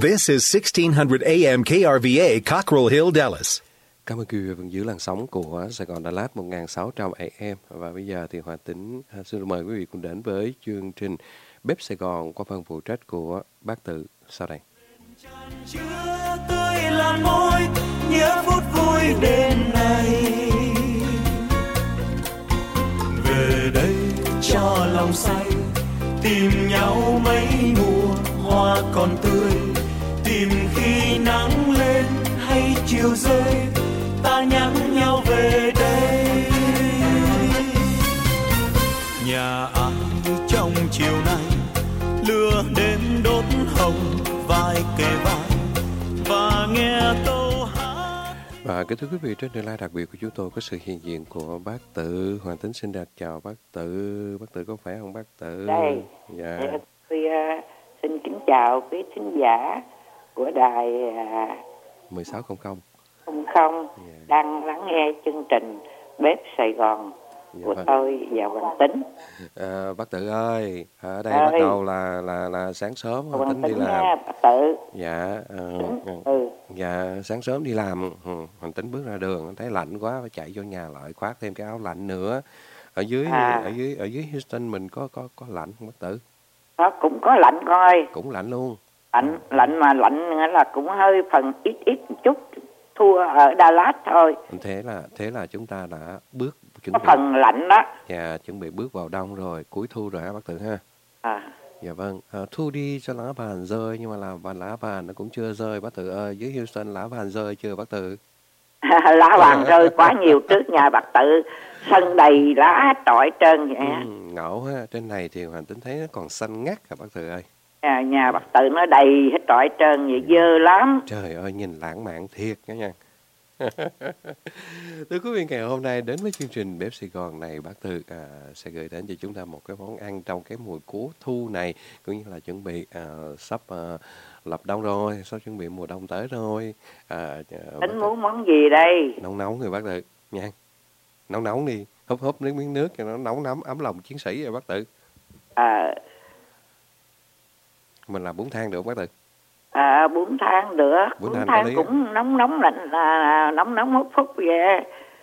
This is 1600 AM KRVA, Cockrell Hill, Dallas. Cảm ơn quý vị vẫn giữ làn sóng của Sài Gòn Đà Lạt 1600 AM. Và bây giờ thì Hòa Tính xin mời quý vị cùng đến với chương trình Bếp Sài Gòn qua phần phụ trách của bác Tự sau đây. Chứa tươi là môi nhớ phút vui đêm nay, về đây cho lòng say tìm nhau mấy mùa hoa còn tươi, tìm khi nắng lên hay chiều rơi ta nhắn nhau về đây. Nhà ai trong chiều nay lửa đêm đốt hồng vai kề vai và nghe câu hát. Và kính thưa quý vị, trên đường live đặc biệt của chúng tôi có sự hiện diện của bác Tự. Hoàng Tính xin được chào bác Tự. Bác Tự có khỏe không bác Tự? Đây, dạ. tôi xin kính chào quý thính giả của đài 1600. Đang lắng nghe chương trình Bếp Sài Gòn của tôi và Hoàng Tính. Bác Tự ơi, ở đây bắt đầu là sáng sớm Hoàng Tính đi làm. Nha, bác Tự. Dạ. Dạ, sáng sớm đi làm, Hoàng Tính bước ra đường thấy lạnh quá phải chạy vô nhà lại khoác thêm cái áo lạnh nữa. Ở dưới Houston mình có lạnh không bác Tự? Đó cũng có lạnh con ơi. Cũng lạnh luôn. Lạnh mà lạnh là cũng hơi phần ít một chút, thua ở Đà Lạt thôi. Thế là chúng ta đã chuẩn có bị phần lạnh đó. Dạ, chuẩn bị bước vào đông rồi, cuối thu rồi hả bác Tự ha? Dạ vâng, thu đi cho lá vàng rơi, nhưng mà lá vàng nó cũng chưa rơi bác Tự ơi. Dưới Houston lá vàng rơi chưa bác Tự? Lá vàng rơi quá nhiều trước nhà bác Tự, sân đầy lá hết trọi trơn vậy. Ngộ ha, trên này thì Hoàng Tính thấy nó còn xanh ngắt hả bác Tự ơi? Nhà bác Tự nó đầy hết trọi trơn vậy, dơ lắm. Trời ơi, nhìn lãng mạn thiệt đó nha. Thưa quý vị, ngày hôm nay đến với chương trình Bếp Sài Gòn này, bác Tự sẽ gửi đến cho chúng ta một cái món ăn trong cái mùa cuối thu này, cũng như là chuẩn bị sắp lập đông rồi, sắp chuẩn bị mùa đông tới rồi. Tính muốn món gì đây? Nóng người bác Tự nha. Nóng đi, húp miếng nước cho nó nóng nóng ấm lòng chiến sĩ rồi bác Tự. Mình làm bún thang được không bác Tự? Bún thang được. Bún thang cũng nóng lạnh, nóng hút vậy.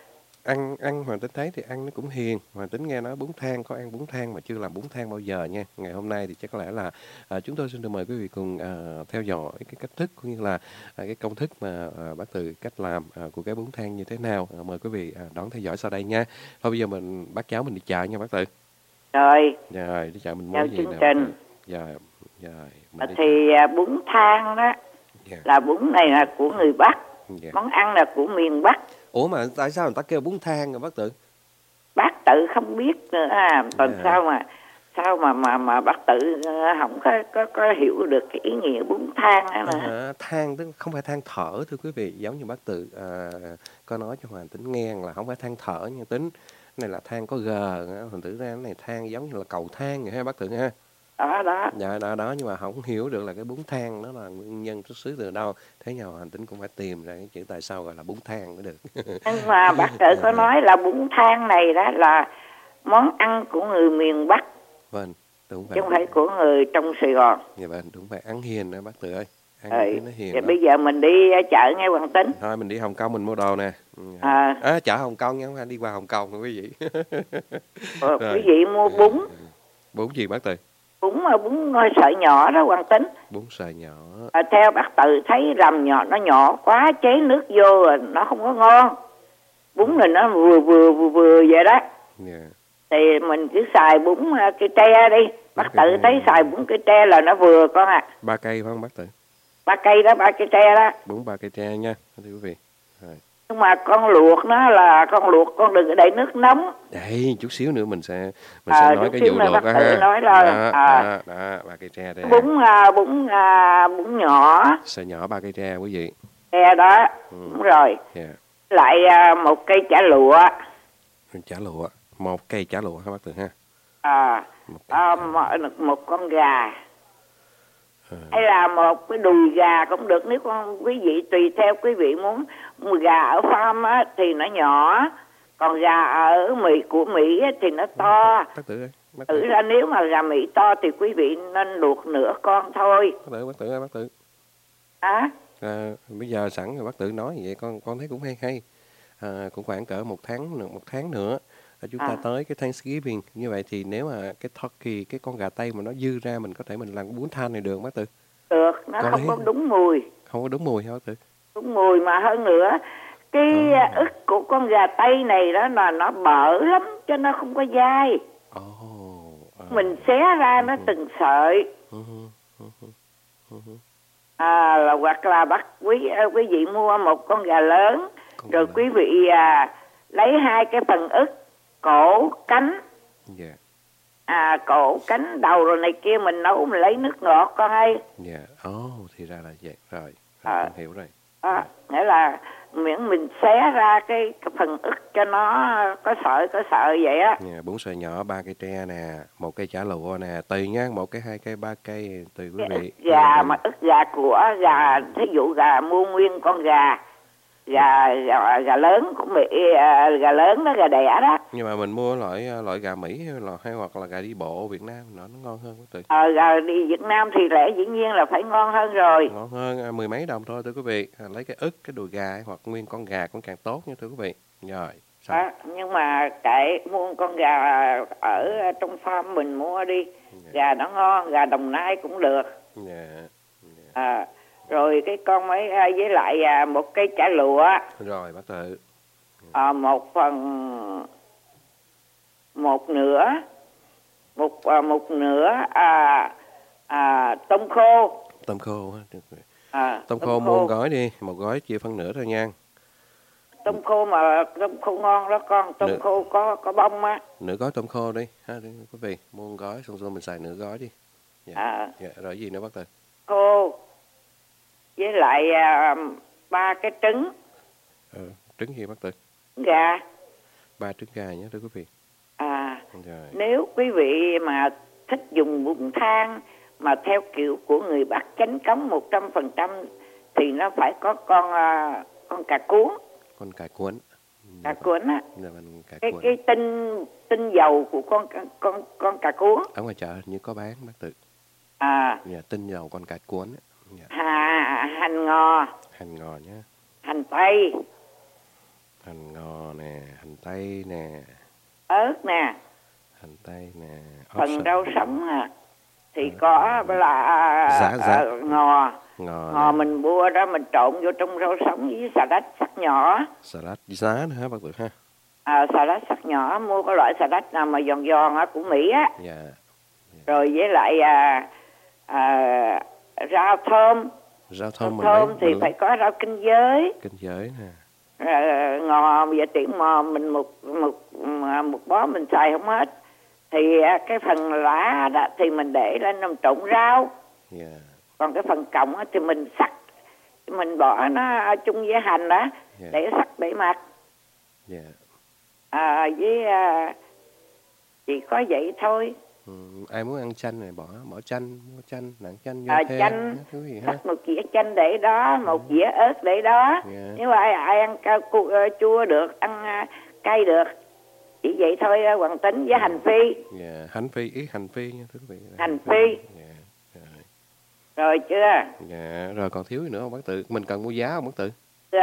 Ăn Hoàng Tính thấy thì ăn nó cũng hiền. Hoàng Tính nghe nói bún thang, có ăn bún thang mà chưa làm bún thang bao giờ nha. Ngày hôm nay thì chắc có lẽ là chúng tôi xin được mời quý vị cùng theo dõi cái cách thức cũng như là cái công thức mà bác Tự cách làm của cái bún thang như thế nào. Mời quý vị đón theo dõi sau đây nha. Thôi bây giờ bác cháu mình đi chợ nha bác Tự. Rồi. Rồi, đi chợ mình mua gì nào. Rồi. Thì bún thang đó là bún này là của người Bắc, món ăn là của miền Bắc. Ủa mà tại sao người ta kêu bún thang rồi bác Tự? Bác Tự không biết nữa còn sao mà bác Tự không có hiểu được cái ý nghĩa bún thang nữa. Thang tức không phải than thở thưa quý vị, giống như bác Tự có nói cho Hoàng Tính nghe là không phải than thở nha Tính, này là than có g, Hoàng Tử ra cái này than giống như là cầu thang vậy ha bác Tự ha. Đó. Dạ đó, nhưng mà không hiểu được là cái bún thang đó là nguyên nhân xuất xứ từ đâu. Thế nào Hoàng Tính cũng phải tìm ra cái chữ tại sao gọi là bún thang mới được. Nhưng mà bác Tự có nói là bún thang này đó là món ăn của người miền Bắc. Vâng, đúng vậy. Chứ không phải của người trong Sài Gòn. Dạ vâng, đúng vậy, ăn hiền đó bác Tự ơi. Ăn nó hiền. Bây giờ mình đi chợ nghe Hoàng Tính. Thôi mình đi Hồng Kông mình mua đồ nè. Chợ Hồng Kông nha, không phải đi qua Hồng Kông quý vị. Quý vị mua bún. Bún gì bác Tự? Bún sợi nhỏ đó Hoàng Tính. Bún sợi nhỏ. Theo bác Tự thấy rằm nó nhỏ quá, chế nước vô rồi nó không có ngon. Bún này nó vừa vậy đó. Thì mình cứ xài bún cây tre đi. Bác Tự thấy xài bún cây tre là nó vừa con ạ. 3 cây phải không bác Tự? 3 cây đó, 3 cây tre đó. Bún 3 cây tre nha, thưa quý vị. Rồi. Nhưng mà con luộc nó là con đừng có để nước nóng. Đây, chút xíu nữa mình sẽ nói cái vụ luộc đó ha. Nói đó, 3 cây tre đây. Bún nhỏ. Sợi nhỏ 3 cây tre quý vị. Tre đó, đúng rồi. Lại 1 cây chả lụa. Chả lụa, 1 cây chả lụa ha bác Tự ha. Một con gà. Hay là một cái đùi gà cũng được, nếu quý vị tùy theo quý vị muốn. Gà ở farm á, thì nó nhỏ, còn gà ở của Mỹ á, thì nó to. Bác Tự ơi, Thử ra nếu mà gà Mỹ to thì quý vị nên luộc nửa con thôi. Bác Tự. Bây giờ sẵn rồi bác Tự nói vậy con thấy cũng hay. Cũng khoảng cỡ một tháng nữa chúng ta tới cái Thanksgiving. Như vậy thì nếu mà cái turkey, cái con gà Tây mà nó dư ra, mình có thể mình làm cái bún than này được không bác Tự? Được, nó không có đúng mùi. Không có đúng mùi hả bác Tự? Đúng mùi, mà hơn nữa cái ức của con gà Tây này đó là nó bở lắm, cho nó không có dai. Mình xé ra nó từng sợi. Hoặc là bắt quý vị mua một con gà lớn, rồi quý vị lấy 2 cái phần ức, cổ, cánh. Cổ, cánh, đầu rồi này kia mình nấu, mình lấy nước ngọt con ơi. Thì ra là vậy. Rồi con hiểu rồi. Nghĩa là miễn mình xé ra cái phần ức cho nó có sợi vậy á. Bún xôi nhỏ 3 cây tre nè, 1 cây chả lụa nè, tùy nha, 1 cây, 2 cây, 3 cây tùy quý vị. Gà mà ức gà của gà, thí dụ gà mua nguyên con gà lớn cũng bị gà lớn đó, gà đẻ đó. Nhưng mà mình mua loại gà Mỹ hay hoặc là gà đi bộ Việt Nam nó ngon hơn quá Tự. Gà đi Việt Nam thì lẽ dĩ nhiên là phải ngon hơn rồi. Ngon hơn 10 mấy đồng thôi thưa quý vị. Lấy cái ức, cái đùi gà hoặc nguyên con gà cũng càng tốt nha thưa quý vị. Rồi. Nhưng mà mua con gà ở trong farm mình mua đi. Gà nó ngon, gà Đồng Nai cũng được. Rồi cái con mấy với lại 1 cây chả lụa. Rồi bác Tự. 1 nửa tôm khô. Tôm khô hả? Tôm khô mua 1 gói đi, 1 gói chia phân nửa thôi nha. Tôm khô mà tôm khô ngon đó con, tôm khô có bông á. Nửa gói tôm khô đi ha quý vị, mua 1 gói xong rồi mình xài nửa gói đi. Rồi gì nữa bác Tự? Khô với lại 3 cái trứng. Trứng gì bác Tự? Gà. 3 trứng gà nhé thưa quý vị. Nếu quý vị mà thích dùng bún thang mà theo kiểu của người Bắc Chánh Cống 100% thì nó phải có con cà cuốn. Con cà cuốn. Cà cuốn á. Cái tinh dầu của con cà cuốn. Ở ngoài chợ như có bán bác Tự. Tinh dầu con cà cuốn. Hành ngò. Hành ngò nhé. Hành tây. Hành ngò nè, hành tây nè. Ớt nè. Hành tây nè. Phần rau sống thì có là ngò mình mua đó, mình trộn vô trong rau sống với xà lách sắc nhỏ. Xà lách giá nữa hả bác Tự ha? Xà lách sắc nhỏ, mua cái loại xà lách nào mà giòn giòn á của Mỹ á. Rồi với lại rau thơm. Rau thơm thì phải có rau kinh giới. Kinh giới nè. Ngò vậy tiện mà mình một bó mình xài không hết. Thì cái phần lá đó thì mình để lên làm trộn rau. Còn cái phần cọng thì mình sắc, mình bỏ nó chung với hành đó để sắc bề mặt. Với chỉ có vậy thôi. Ai muốn ăn chanh này bỏ chanh, mua chanh, nặng chanh vô thêm. Chanh, sắc 1 dĩa chanh để đó, 1 dĩa ớt để đó. Nếu mà ai ăn chua được, ăn cay được, chỉ vậy thôi. Hoàng Tính với hành phi. Hành phi nha thưa quý vị. Hành phi. Rồi chưa? Rồi còn thiếu gì nữa không bác Tự? Mình cần mua giá không bác Tự?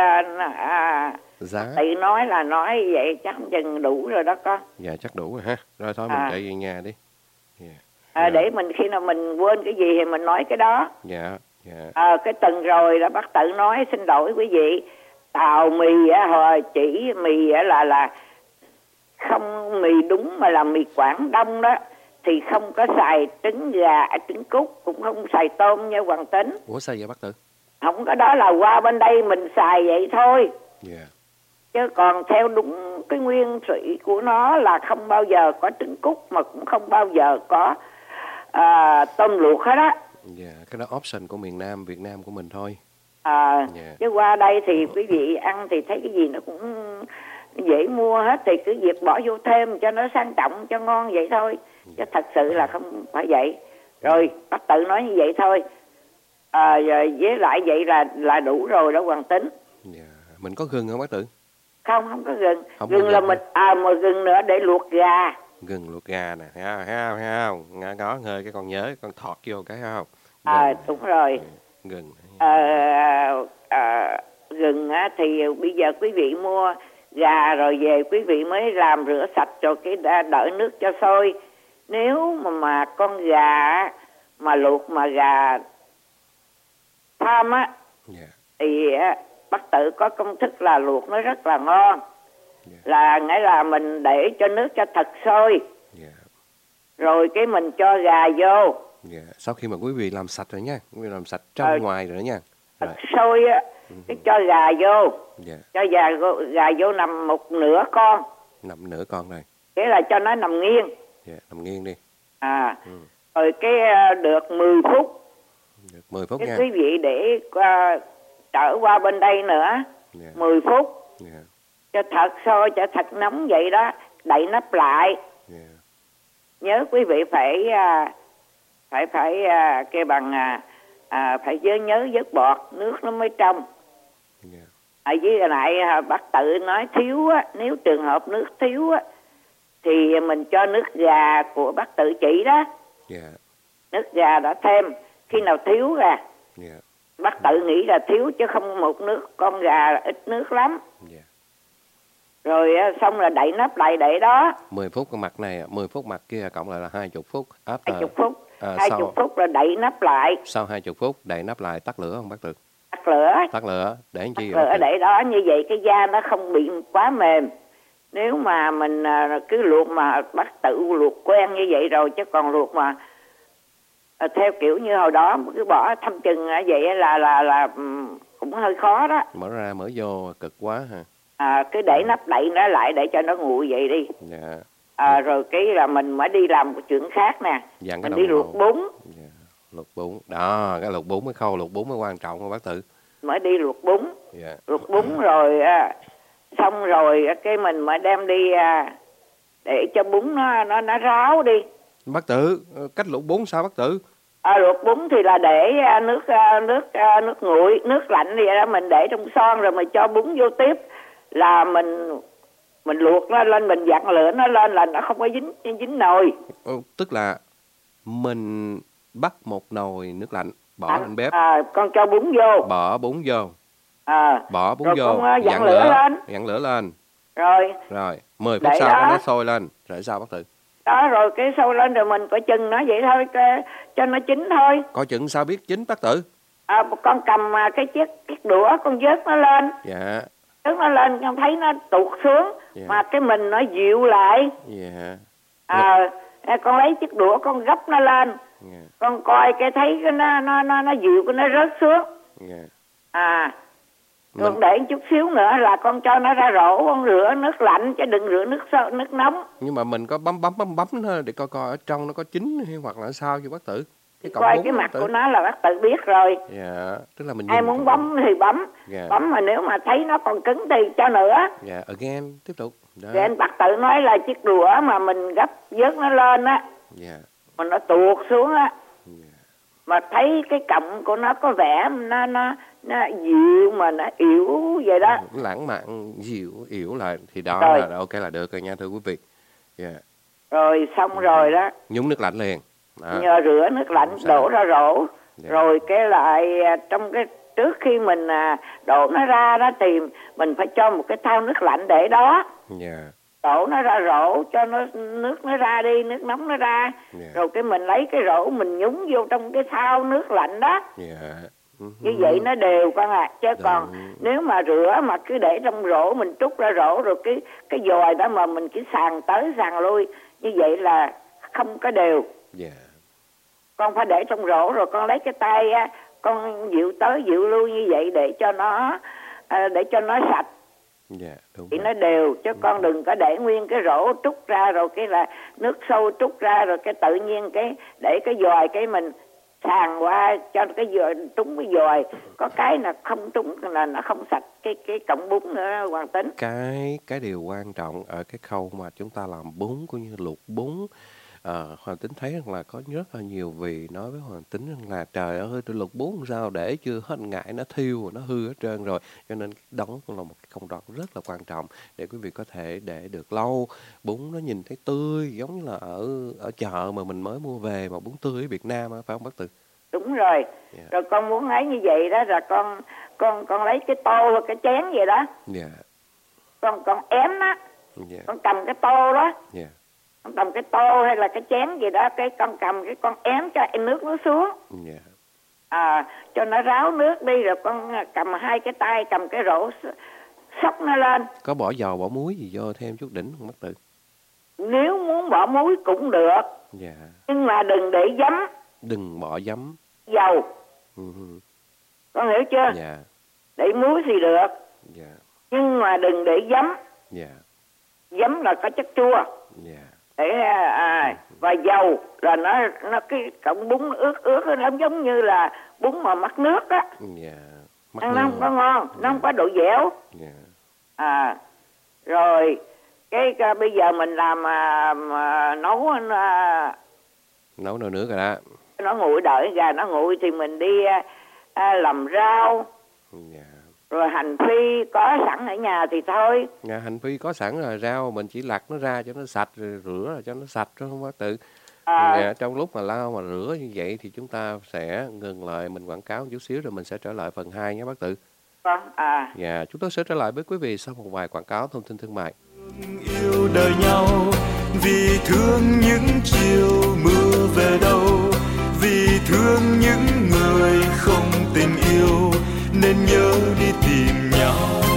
Giá. Tự nói là nói vậy chắc chừng đủ rồi đó con. Chắc đủ rồi ha. Rồi thôi mình chạy về nhà đi. Để mình khi nào mình quên cái gì thì mình nói cái đó. Cái tuần rồi đó bác Tự nói xin lỗi quý vị, tàu mì hồi chỉ mì là không mì đúng mà là mì Quảng Đông đó, thì không có xài trứng gà, trứng cút, cũng không xài tôm nha Hoàng Tính. Ủa sao vậy bác Tự? Không có, đó là qua bên đây mình xài vậy thôi. Chứ còn theo đúng cái nguyên thủy của nó là không bao giờ có trứng cút, mà cũng không bao giờ có tôm luộc hết á. Cái đó option của miền Nam, Việt Nam của mình thôi. Chứ qua đây thì quý vị ăn thì thấy cái gì nó cũng dễ mua hết, thì cứ việc bỏ vô thêm cho nó sang trọng, cho ngon vậy thôi. Chứ thật sự là không phải vậy. Rồi bác Tự nói như vậy thôi. Với lại vậy là đủ rồi đó Hoàng Tính. Mình có gừng không bác Tự? Không có gừng. Gừng là mình mà gừng nữa để luộc gà. Gừng luộc gà nè, thấy không? Ngó hơi cái con nhớ, con thọt vô cái không? Đúng rồi. Gừng Gừng á, thì bây giờ quý vị mua gà rồi về quý vị mới làm rửa sạch rồi cái đợi nước cho sôi. Nếu mà con gà mà luộc mà gà tham á, thì bác Tự có công thức là luộc nó rất là ngon. Là nghĩa là mình để cho nước cho thật sôi, rồi cái mình cho gà vô. Sau khi mà quý vị làm sạch rồi nha, quý vị làm sạch trong ngoài rồi đó nha. Thật sôi á, cái cho gà vô, cho gà vô nằm một nửa con. Nằm nửa con này. Thế là cho nó nằm nghiêng. Nằm nghiêng đi. Rồi cái được 10 phút. Được 10 phút cái nha. Quý vị để trở qua bên đây nữa. 10 phút. Cho thật sôi, cho thật nóng vậy đó, đậy nắp lại. Nhớ quý vị phải kêu bằng phải nhớ vớt bọt, nước nó mới trong. Với lại bác Tự nói thiếu á, nếu trường hợp nước thiếu á thì mình cho nước gà của bác Tự chỉ đó. Nước gà đã thêm, khi nào thiếu gà. Bác Tự nghĩ là thiếu chứ không một nước, con gà ít nước lắm. Rồi xong là đậy nắp lại để đó. 10 phút con mặt này, 10 phút mặt kia cộng lại là 20 phút. 20 phút. 20 phút là đậy nắp lại. Sau 20 phút đậy nắp lại, tắt lửa không bác Tự? Tắt lửa. Tắt lửa, để làm chi? Tắt lửa để đó, như vậy cái da nó không bị quá mềm. Nếu mà mình cứ luộc mà bác Tự luộc quen như vậy rồi, chứ còn luộc mà theo kiểu như hồi đó cứ bỏ thâm chừng vậy là cũng hơi khó đó. Mở ra mở vô cực quá hả? Cứ để nắp đậy nó lại để cho nó nguội vậy đi. Rồi cái là mình mới đi làm một chuyện khác nè. Mình đi luộc bún. Luộc bún. Đó, cái luộc bún mới khâu luộc bún mới quan trọng không bác Tự? Mới đi luộc bún. Luộc bún rồi xong rồi cái mình mới đem đi để cho bún nó ráo đi. Bác Tự, cách luộc bún sao bác Tự? Luộc bún thì là để nước nguội, nước lạnh vậy đó, mình để trong son rồi mình cho bún vô tiếp, là mình luộc nó lên, mình vặn lửa nó lên là nó không có dính nồi. Tức là mình bắt một nồi nước lạnh bỏ lên bếp. Con cho bún vô. Bỏ bún vô. Bỏ bún rồi vô. Con vặn lửa lên. Vặn lửa lên. Rồi 10 phút sau nó sôi lên. Rồi sao bác Tự? Đó, rồi cái sôi lên rồi mình coi chừng nó vậy thôi, cho nó chín thôi. Coi chừng sao biết chín bác Tự? Con cầm cái chiếc đũa, con vớt nó lên. Vớt nó lên, con thấy nó tụt xuống. Mà cái mình nó dịu lại. Con lấy chiếc đũa con gấp nó lên. Con coi cái thấy cái nó dịu, cái nó rớt xuống. Con để chút xíu nữa là con cho nó ra rổ, con rửa nước lạnh chứ đừng rửa nước nóng. Nhưng mà mình có bấm thôi để coi ở trong nó có chín hay hoặc là sao chứ bác Tự? Coi cái mặt của nó là bác Tự biết rồi. Tức là mình ai muốn bấm thì bấm. Bấm mà nếu mà thấy nó còn cứng thì cho nữa. Again, tiếp tục. Thì anh bác Tự nói là chiếc đũa mà mình gấp vớt nó lên á, mà nó tuột xuống á, mà thấy cái cọng của nó có vẻ nó dịu mà nó yếu vậy đó. Lãng mạn, dịu, yếu lại thì đó rồi. Là ok là được rồi nha thưa quý vị. Rồi xong rồi đó. Nhúng nước lạnh liền. Nhờ rửa nước lạnh đổ ra rổ. Rồi cái lại trong cái trước khi mình đổ nó ra đó thì mình phải cho một cái thau nước lạnh để đó. Đổ nó ra rổ cho nước nó ra đi, nước nóng nó ra. Rồi cái mình lấy cái rổ mình nhúng vô trong cái thau nước lạnh đó. Như vậy nó đều con chứ còn nếu mà rửa mà cứ để trong rổ mình trút ra rổ rồi cái dòi đó mà mình cứ sàn tới sàn lui như vậy là không có đều. Con phải để trong rổ rồi con lấy cái tay con dịu tới dịu lui như vậy để cho nó sạch. Thì nó đều chứ con đừng có để nguyên cái rổ trút ra rồi cái là nước sôi trút ra rồi cái tự nhiên cái để cái dòi cái mình sàn qua cho cái dòi trúng cái dòi, có cái là không trúng là nó không sạch cái cọng bún nữa Hoàng Tính. Cái điều quan trọng ở cái khâu mà chúng ta làm bún cũng như luộc bún, Hoàng Tính thấy rằng là có rất là nhiều vị nói với Hoàng Tính rằng là trời ơi tôi luộc bún sao để chưa hết ngại nó thiêu nó hư hết trơn rồi, cho nên đó cũng là một cái công đoạn rất là quan trọng để quý vị có thể để được lâu, bún nó nhìn thấy tươi giống như là ở chợ mà mình mới mua về mà bún tươi ở Việt Nam phải không bác Tự? Đúng rồi. Rồi con muốn ấy như vậy đó, là con lấy cái tô hoặc cái chén vậy đó. Con ém á. Con cầm cái tô đó. Con cầm cái tô hay là cái chén gì đó, cái con cầm cái con ém cho nước nó xuống. Cho nó ráo nước đi, rồi con cầm hai cái tay cầm cái rổ xóc nó lên. Có bỏ dầu bỏ muối gì vô thêm chút đỉnh không bác Tư? Nếu muốn bỏ muối cũng được. Nhưng mà đừng để giấm. Đừng bỏ giấm. Dầu. Con hiểu chưa? Để muối thì được. Nhưng mà đừng để giấm. Giấm là có chất chua. Để và dầu là nó cái cọng bún ướt nó giống như là bún mà mắc nước á. Ăn nó không có ngon, nó không có độ dẻo. Rồi cái bây giờ mình làm nấu nấu nữa rồi đó. Nó nguội, đợi gà nó nguội thì mình đi làm rau. Rồi hành phi có sẵn ở nhà thì thôi. Hành phi có sẵn rồi, rau mình chỉ lặt nó ra cho nó sạch rồi rửa rồi cho nó sạch đó, không bác Tư. Trong lúc mà lau mà rửa như vậy thì chúng ta sẽ ngừng lại, mình quảng cáo một chút xíu rồi mình sẽ trở lại phần 2 nhé bác Tư. Chúng tôi sẽ trở lại với quý vị sau một vài quảng cáo thông tin thương mại. Yêu đời nhau vì thương những chiều mưa về đâu, vì thương những người không tình yêu nên nhớ đi tìm nhau.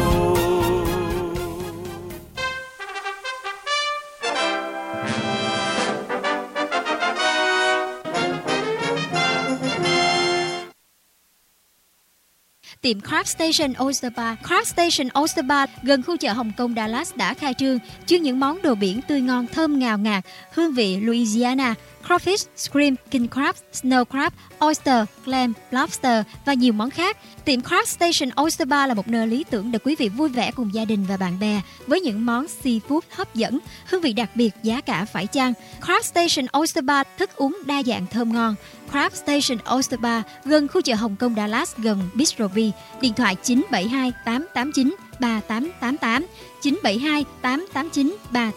Tiệm Craft Station Oyster Bar. Craft Station Oyster Bar gần khu chợ Hồng Kông Dallas đã khai trương, chuyên những món đồ biển tươi ngon thơm ngào ngạt, hương vị Louisiana, crawfish, shrimp, king crab, snow crab, oyster, clam, lobster và nhiều món khác. Tiệm Craft Station Oyster Bar là một nơi lý tưởng để quý vị vui vẻ cùng gia đình và bạn bè với những món seafood hấp dẫn, hương vị đặc biệt, giá cả phải chăng. Craft Station Oyster Bar, thức uống đa dạng thơm ngon. Craft Station Oyster Bar gần khu chợ Hồng Kông Dallas gần Bistro V. Điện thoại 972 889 3888 972 889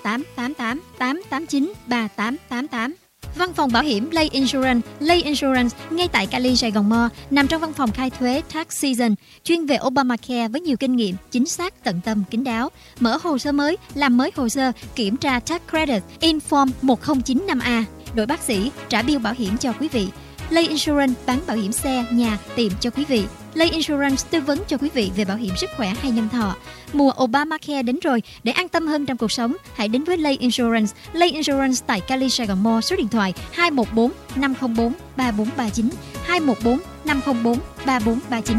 3888 889 3888. Văn phòng bảo hiểm Lay Insurance. Lay Insurance ngay tại Cali, Sài Gòn Mo, nằm trong văn phòng khai thuế Tax Season, chuyên về Obamacare với nhiều kinh nghiệm, chính xác, tận tâm, kín đáo. Mở hồ sơ mới, làm mới hồ sơ, kiểm tra tax credit, Inform 1095A. Đội bác sĩ trả bill bảo hiểm cho quý vị. Lay Insurance bán bảo hiểm xe, nhà, tiệm cho quý vị. Lay Insurance tư vấn cho quý vị về bảo hiểm sức khỏe hay nhân thọ. Mùa Obamacare đến rồi, để an tâm hơn trong cuộc sống, hãy đến với Lay Insurance. Lay Insurance tại Cali, Sài Gòn Mo, số điện thoại 214 504 3439 214 504 3439.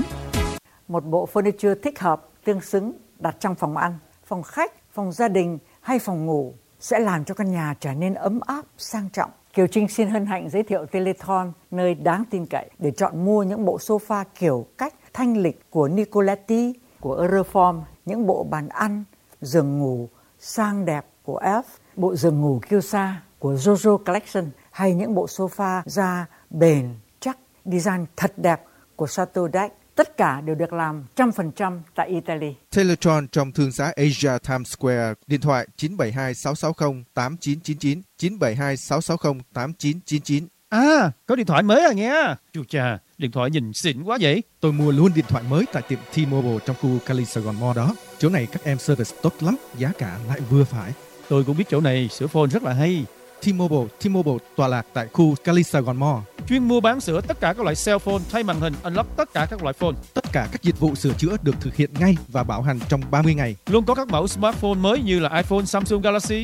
Một bộ furniture thích hợp, tương xứng đặt trong phòng ăn, phòng khách, phòng gia đình hay phòng ngủ sẽ làm cho căn nhà trở nên ấm áp, sang trọng. Kiều Trinh xin hân hạnh giới thiệu Telethon, nơi đáng tin cậy để chọn mua những bộ sofa kiểu cách thanh lịch của Nicoletti, của Euroform, những bộ bàn ăn, giường ngủ sang đẹp của Elf, bộ giường ngủ Kyosa của Jojo Collection hay những bộ sofa da bền, chắc, design thật đẹp của Chateau d'Aix. Tất cả đều được làm 100% tại Italy. Telethon trong thương xá Asia Times Square, điện thoại 972 660 8999, 972 660 8999. À, có điện thoại mới à nghe. Chú cha, điện thoại nhìn xịn quá vậy. Tôi mua luôn điện thoại mới tại tiệm T-Mobile trong khu Cali Sài Gòn Mall đó. Chỗ này các em service tốt lắm, giá cả lại vừa phải. Tôi cũng biết chỗ này sửa phone rất là hay. T-Mobile tọa lạc tại khu Cali Sài Gòn Mall. Chuyên mua bán sửa tất cả các loại cell phone, thay màn hình, unlock tất cả các loại phone. Tất cả các dịch vụ sửa chữa được thực hiện ngay và bảo hành trong 30 ngày. Luôn có các mẫu smartphone mới như là iPhone, Samsung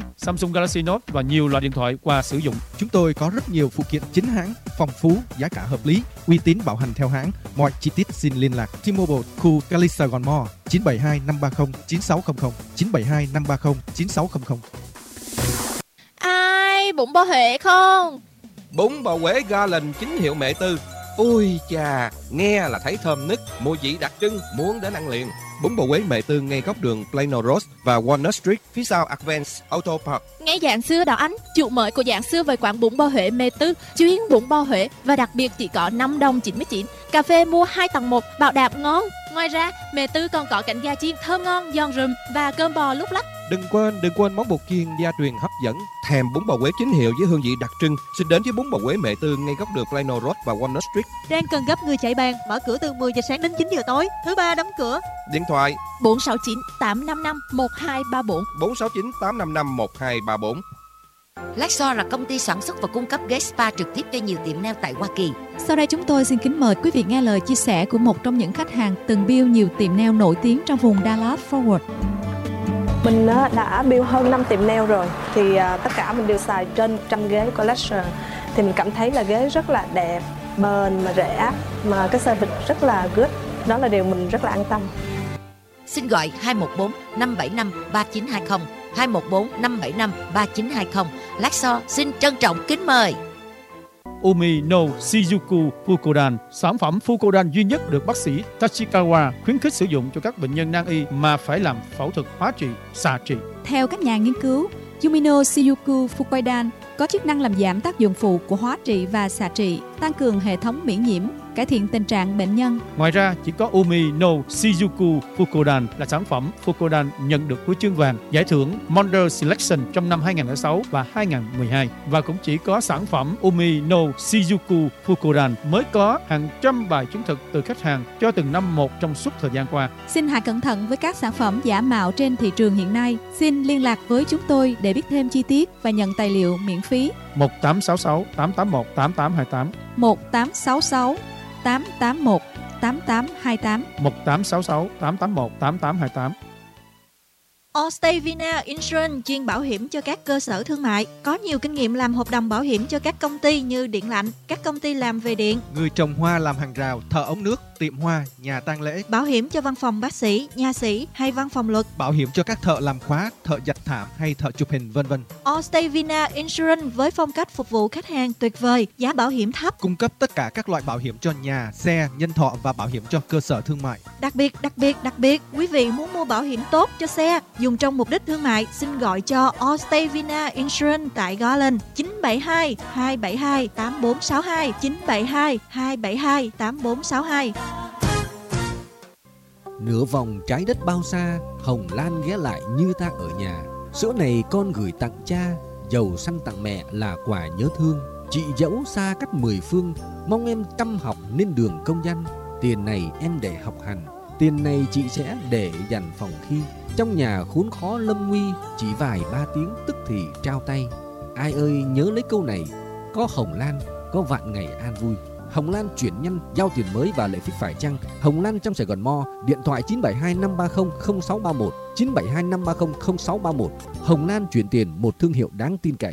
Galaxy Note và nhiều loại điện thoại qua sử dụng. Chúng tôi có rất nhiều phụ kiện chính hãng, phong phú, giá cả hợp lý, uy tín bảo hành theo hãng. Mọi chi tiết xin liên lạc T-Mobile khu Cali Sài Gòn Mall 972 530 9600 972 530 9600. Ai bún bò Huế không? Bún bò Huế Garland chính hiệu Mẹ Tư. Ôi chà, nghe là thấy thơm nức, mùi vị đặc trưng, muốn đến ăn liền. Bún bò Huế Mẹ Tư ngay góc đường Plano Road và Walnut Street, phía sau Advance Auto Park. Nghe dạng xưa đó anh, chủ mới của dạng xưa về quán bún bò Huế Mẹ Tư, chuyên bún bò Huế và đặc biệt chỉ có 5 đồng 99. Cà phê mua 2 tặng 1, bảo đảm ngon. Ngoài ra, Mẹ Tư còn có cánh gà chiên thơm ngon, giòn rụm và cơm bò lúc lắc. Đừng quên món bột chiên gia truyền hấp dẫn. Thèm bún bò Huế chính hiệu với hương vị đặc trưng, xin đến với bún bò Huế Mẹ Tư ngay góc đường Plano Road và Walnut Street. Đang cần gấp người chạy bàn, mở cửa từ 10 giờ sáng đến 9 giờ tối, thứ ba đóng cửa. Điện thoại 469 855 1234 469 855 1234. Lexor là công ty sản xuất và cung cấp ghế spa trực tiếp cho nhiều tiệm nail tại Hoa Kỳ. Sau đây chúng tôi xin kính mời quý vị nghe lời chia sẻ của một trong những khách hàng từng build nhiều tiệm nail nổi tiếng trong vùng Dallas Fort Worth. Mình đã build hơn 5 tiệm nail rồi, thì tất cả mình đều xài trên 100 ghế của Lexor. Thì mình cảm thấy là ghế rất là đẹp, bền mà rẻ, mà cái service rất là good. Đó là điều mình rất là an tâm. Xin gọi 214 575 3920, 214 575 3920. Lexor xin trân trọng kính mời. Umi no Shizuku Fukodan, sản phẩm Fukodan duy nhất được bác sĩ Tachikawa khuyến khích sử dụng cho các bệnh nhân nan y mà phải làm phẫu thuật hóa trị, xạ trị. Theo các nhà nghiên cứu, Umino Shizuku Fukodan có chức năng làm giảm tác dụng phụ của hóa trị và xạ trị, tăng cường hệ thống miễn nhiễm, cải thiện tình trạng bệnh nhân. Ngoài ra, chỉ có Umi no Shizuku Fukodan là sản phẩm Fukodan nhận được huy chương vàng giải thưởng Model Selection trong năm 2006 và 2012. Và cũng chỉ có sản phẩm Umi no Shizuku Fukodan mới có hàng trăm bài chứng thực từ khách hàng cho từng năm một trong suốt thời gian qua. Xin hãy cẩn thận với các sản phẩm giả mạo trên thị trường hiện nay. Xin liên lạc với chúng tôi để biết thêm chi tiết và nhận tài liệu miễn phí. 1866 881 8828 1866 881 8828 1866 881 8828. Allstate Vina Insurance chuyên bảo hiểm cho các cơ sở thương mại, có nhiều kinh nghiệm làm hợp đồng bảo hiểm cho các công ty như điện lạnh, các công ty làm về điện, người trồng hoa làm hàng rào, thợ ống nước, tiệm hoa, nhà tang lễ, bảo hiểm cho văn phòng bác sĩ, nha sĩ hay văn phòng luật, bảo hiểm cho các thợ làm khóa, thợ giặt thảm hay thợ chụp hình v.v. Allstate Vina Insurance với phong cách phục vụ khách hàng tuyệt vời, giá bảo hiểm thấp, cung cấp tất cả các loại bảo hiểm cho nhà, xe, nhân thọ và bảo hiểm cho cơ sở thương mại. Đặc biệt, quý vị muốn mua bảo hiểm tốt cho xe dùng trong mục đích thương mại, xin gọi cho Allstate Vina Insurance tại Garland 972 272 8462 972 272 8462. Nửa vòng trái đất bao xa, Hồng Lan ghé lại như ta ở nhà. Sữa này con gửi tặng cha, dầu xanh tặng mẹ là quà nhớ thương. Chị dẫu xa cách 10 phương, mong em chăm học nên đường công danh. Tiền này em để học hành, tiền này chị sẽ để dành phòng thi. Trong nhà khốn khó lâm nguy, chỉ vài 3 tiếng tức thì trao tay. Ai ơi nhớ lấy câu này, có Hồng Lan, có vạn ngày an vui. Hồng Lan chuyển nhanh, giao tiền mới và lệ phí phải chăng. Hồng Lan trong Sài Gòn Mo, điện thoại 972 530 0631, 972 530 0631. Hồng Lan chuyển tiền, một thương hiệu đáng tin cậy.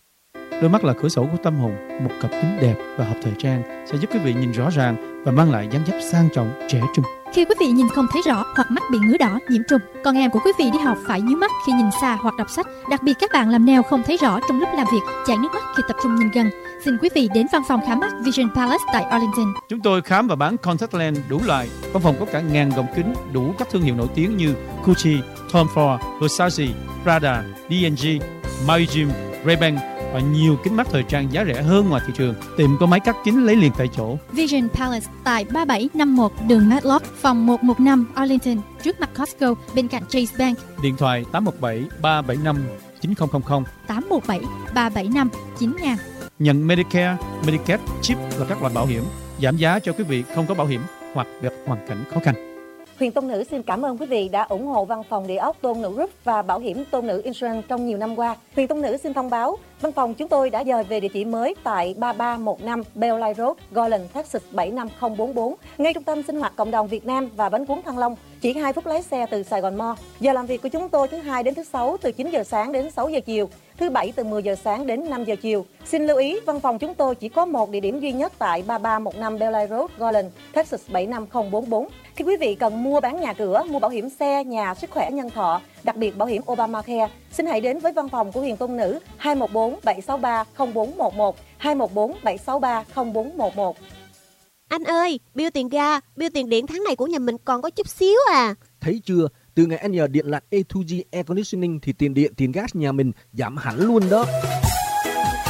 Đôi mắt là cửa sổ của tâm hồn, một cặp kính đẹp và hộp thời trang sẽ giúp quý vị nhìn rõ ràng và mang lại dáng dấp sang trọng, trẻ trung. Khi quý vị nhìn không thấy rõ hoặc mắt bị ngứa đỏ, nhiễm trùng, con em của quý vị đi học phải nhíu mắt khi nhìn xa hoặc đọc sách, đặc biệt các bạn làm nail không thấy rõ trong lúc làm việc, chảy nước mắt khi tập trung nhìn gần, xin quý vị đến văn phòng khám mắt Vision Palace tại Arlington. Chúng tôi khám và bán contact lens đủ loại. Văn phòng có cả ngàn gọng kính đủ các thương hiệu nổi tiếng như Gucci, Tom Ford, Versace, Prada, D&G, Maui, Ray-Ban và nhiều kính mắt thời trang giá rẻ hơn ngoài thị trường. Tiệm có máy cắt kính lấy liền tại chỗ. Vision Palace tại 3751 đường Matlock, phòng 115 Arlington, trước mặt Costco, bên cạnh Chase Bank. Điện thoại 817 375 9000 817 375 9000. Nhận Medicare, Medicaid, chip và các loại bảo hiểm. Giảm giá cho quý vị không có bảo hiểm hoặc gặp hoàn cảnh khó khăn. Huyền Tôn Nữ xin cảm ơn quý vị đã ủng hộ văn phòng địa ốc Tôn Nữ Group và bảo hiểm Tôn Nữ Insurance trong nhiều năm qua. Huyền Tôn Nữ xin thông báo, văn phòng chúng tôi đã dời về địa chỉ mới tại 3315 Bellline Road, Garland, Texas 75044, ngay trung tâm sinh hoạt cộng đồng Việt Nam và bánh cuốn Thăng Long, chỉ 2 phút lái xe từ Sài Gòn Mo. Giờ làm việc của chúng tôi thứ Hai đến thứ Sáu từ 9 giờ sáng đến 6 giờ chiều, thứ Bảy từ 10 giờ sáng đến 5 giờ chiều. Xin lưu ý, văn phòng chúng tôi chỉ có một địa điểm duy nhất tại 3315 Bellline Road, Garland, Texas 75044. Khi quý vị cần mua bán nhà cửa, mua bảo hiểm xe, nhà, sức khỏe, nhân thọ, đặc biệt bảo hiểm Obamacare, xin hãy đến với văn phòng của Huyền Tôn Nữ 214 763 0411, 214 763 0411. Anh ơi, bill tiền ga, bill tiền điện tháng này của nhà mình còn có chút xíu à. Thấy chưa, từ ngày anh nhờ điện lạnh A2G Air Conditioning thì tiền điện, tiền gas nhà mình giảm hẳn luôn đó.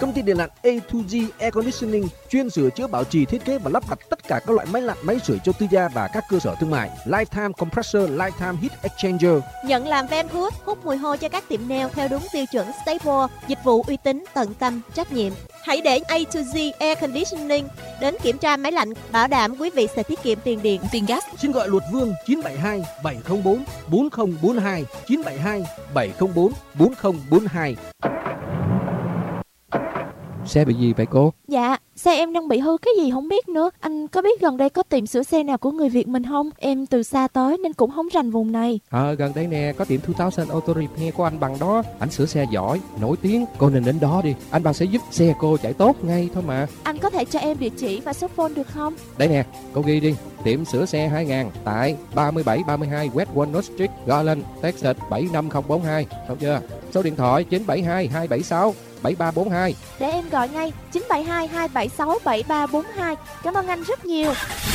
Công ty điện lạnh A2G Air Conditioning chuyên sửa chữa, bảo trì, thiết kế và lắp đặt tất cả các loại máy lạnh, máy sưởi cho tư gia và các cơ sở thương mại. Lifetime Compressor, Lifetime Heat Exchanger. Nhận làm van hút, hút mùi hôi cho các tiệm nail theo đúng tiêu chuẩn Staple. Dịch vụ uy tín, tận tâm, trách nhiệm. Hãy để A2G Air Conditioning đến kiểm tra máy lạnh, bảo đảm quý vị sẽ tiết kiệm tiền điện, tiền gas. Xin gọi Luật Vương 972 704 4042, 972 704 4042. Xe bị gì vậy cô? Dạ, xe em đang bị hư cái gì không biết nữa. Anh có biết gần đây có tiệm sửa xe nào của người Việt mình không? Em từ xa tới nên cũng không rành vùng này. Gần đây nè, có tiệm 2000 Auto Repair của anh Bằng đó. Anh sửa xe giỏi, nổi tiếng. Cô nên đến đó đi. Anh Bằng sẽ giúp xe cô chạy tốt ngay thôi mà. Anh có thể cho em địa chỉ và số phone được không? Đây nè, cô ghi đi. Tiệm sửa xe 2000 tại 3732 West Walnut Street, Garland, Texas 75042. Không chưa? Số điện thoại 972 276 7342. Để em gọi ngay 972 276 7342. Cảm ơn anh rất nhiều.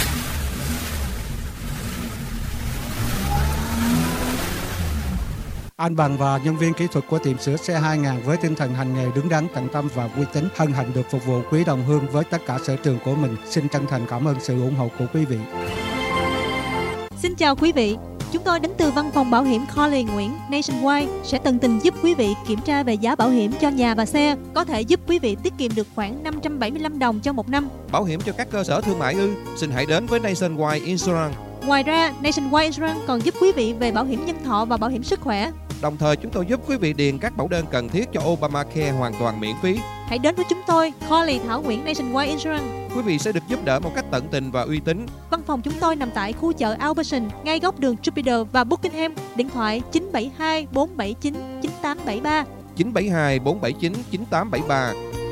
Anh Bằng và nhân viên kỹ thuật của tiệm sửa xe 2000 với tinh thần hành nghề đứng đắn, tận tâm và uy tín hân hạnh được phục vụ quý đồng hương với tất cả sở trường của mình. Xin chân thành cảm ơn sự ủng hộ của quý vị. Xin chào quý vị. Chúng tôi đến từ văn phòng bảo hiểm Coley Nguyễn Nationwide sẽ tận tình giúp quý vị kiểm tra về giá bảo hiểm cho nhà và xe, có thể giúp quý vị tiết kiệm được khoảng 575 đồng cho một năm. Bảo hiểm cho các cơ sở thương mại ư? Xin hãy đến với Nationwide Insurance. Ngoài ra, Nationwide Insurance còn giúp quý vị về bảo hiểm nhân thọ và bảo hiểm sức khỏe. Đồng thời chúng tôi giúp quý vị điền các mẫu đơn cần thiết cho Obamacare hoàn toàn miễn phí. Hãy đến với chúng tôi, Coley Thảo Nguyễn Nationwide Insurance. Quý vị sẽ được giúp đỡ một cách tận tình và uy tín. Văn phòng chúng tôi nằm tại khu chợ Albertson, ngay góc đường Jupiter và Buckingham. Điện thoại 972 479 9873. 972 479 9873.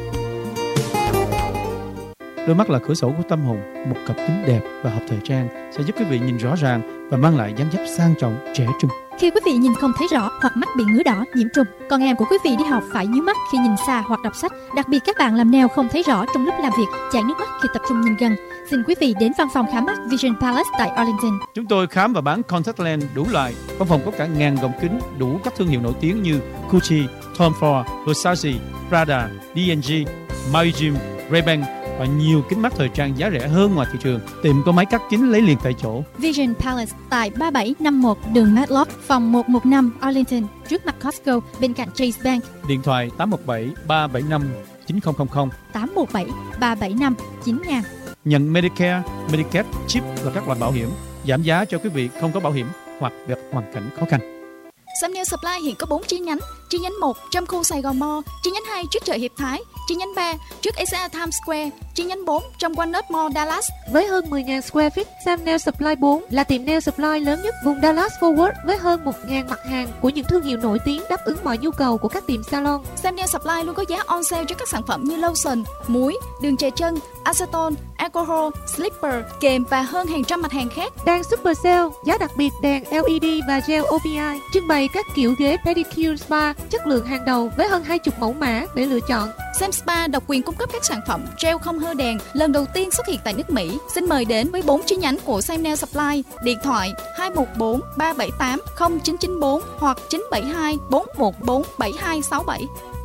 Đôi mắt là cửa sổ của tâm hồn. Một cặp kính đẹp và hợp thời trang sẽ giúp quý vị nhìn rõ ràng và mang lại dáng dấp sang trọng, trẻ trung. Khi quý vị nhìn không thấy rõ hoặc mắt bị ngứa đỏ, nhiễm trùng, con em của quý vị đi học phải nhíu mắt khi nhìn xa hoặc đọc sách. Đặc biệt các bạn làm nail không thấy rõ trong lúc làm việc, chảy nước mắt khi tập trung nhìn gần. Xin quý vị đến văn phòng khám mắt Vision Palace tại Arlington. Chúng tôi khám và bán contact lens đủ loại. Văn phòng có cả ngàn gọng kính đủ các thương hiệu nổi tiếng như Gucci, Tom Ford, Versace, Prada, D&G, Maui-Jim, Ray-Ban và nhiều kính mắt thời trang giá rẻ hơn ngoài thị trường. Tiệm có máy cắt kính lấy liền tại chỗ. Vision Palace tại 3751 đường Matlock, phòng 115 Arlington, trước mặt Costco, bên cạnh Chase Bank. Điện thoại 817 375 9000 817 375 9000. Nhận Medicare, Medicaid, chip và các loại bảo hiểm, giảm giá cho quý vị không có bảo hiểm hoặc gặp hoàn cảnh khó khăn. Sam Nail Supply hiện có 4 chi nhánh. Chi nhánh 1 trong khu Sài Gòn Mall, chi nhánh 2 trước chợ Hiệp Thái, chi nhánh 3 trước Asia Times Square, chi nhánh 4 trong Walnut Mall, Dallas. Với hơn 10.000 square feet, Sam Nail Supply 4 là tiệm nail supply lớn nhất vùng Dallas Fort Worth với hơn 1.000 mặt hàng của những thương hiệu nổi tiếng đáp ứng mọi nhu cầu của các tiệm salon. Sam Nail Supply luôn có giá on sale cho các sản phẩm như lotion, muối, đường chè chân, acetone, alcohol, slipper, kềm và hơn hàng trăm mặt hàng khác. Đang super sale, giá đặc biệt đèn LED và gel OPI, trưng bày các kiểu ghế pedicure spa chất lượng hàng đầu với hơn 20 mẫu mã để lựa chọn. Sam Spa độc quyền cung cấp các sản phẩm gel không hơ đèn lần đầu tiên xuất hiện tại nước Mỹ. Xin mời đến với 4 chi nhánh của Sam Nail Supply. Điện thoại 214 378 0994 hoặc 972 414 7267.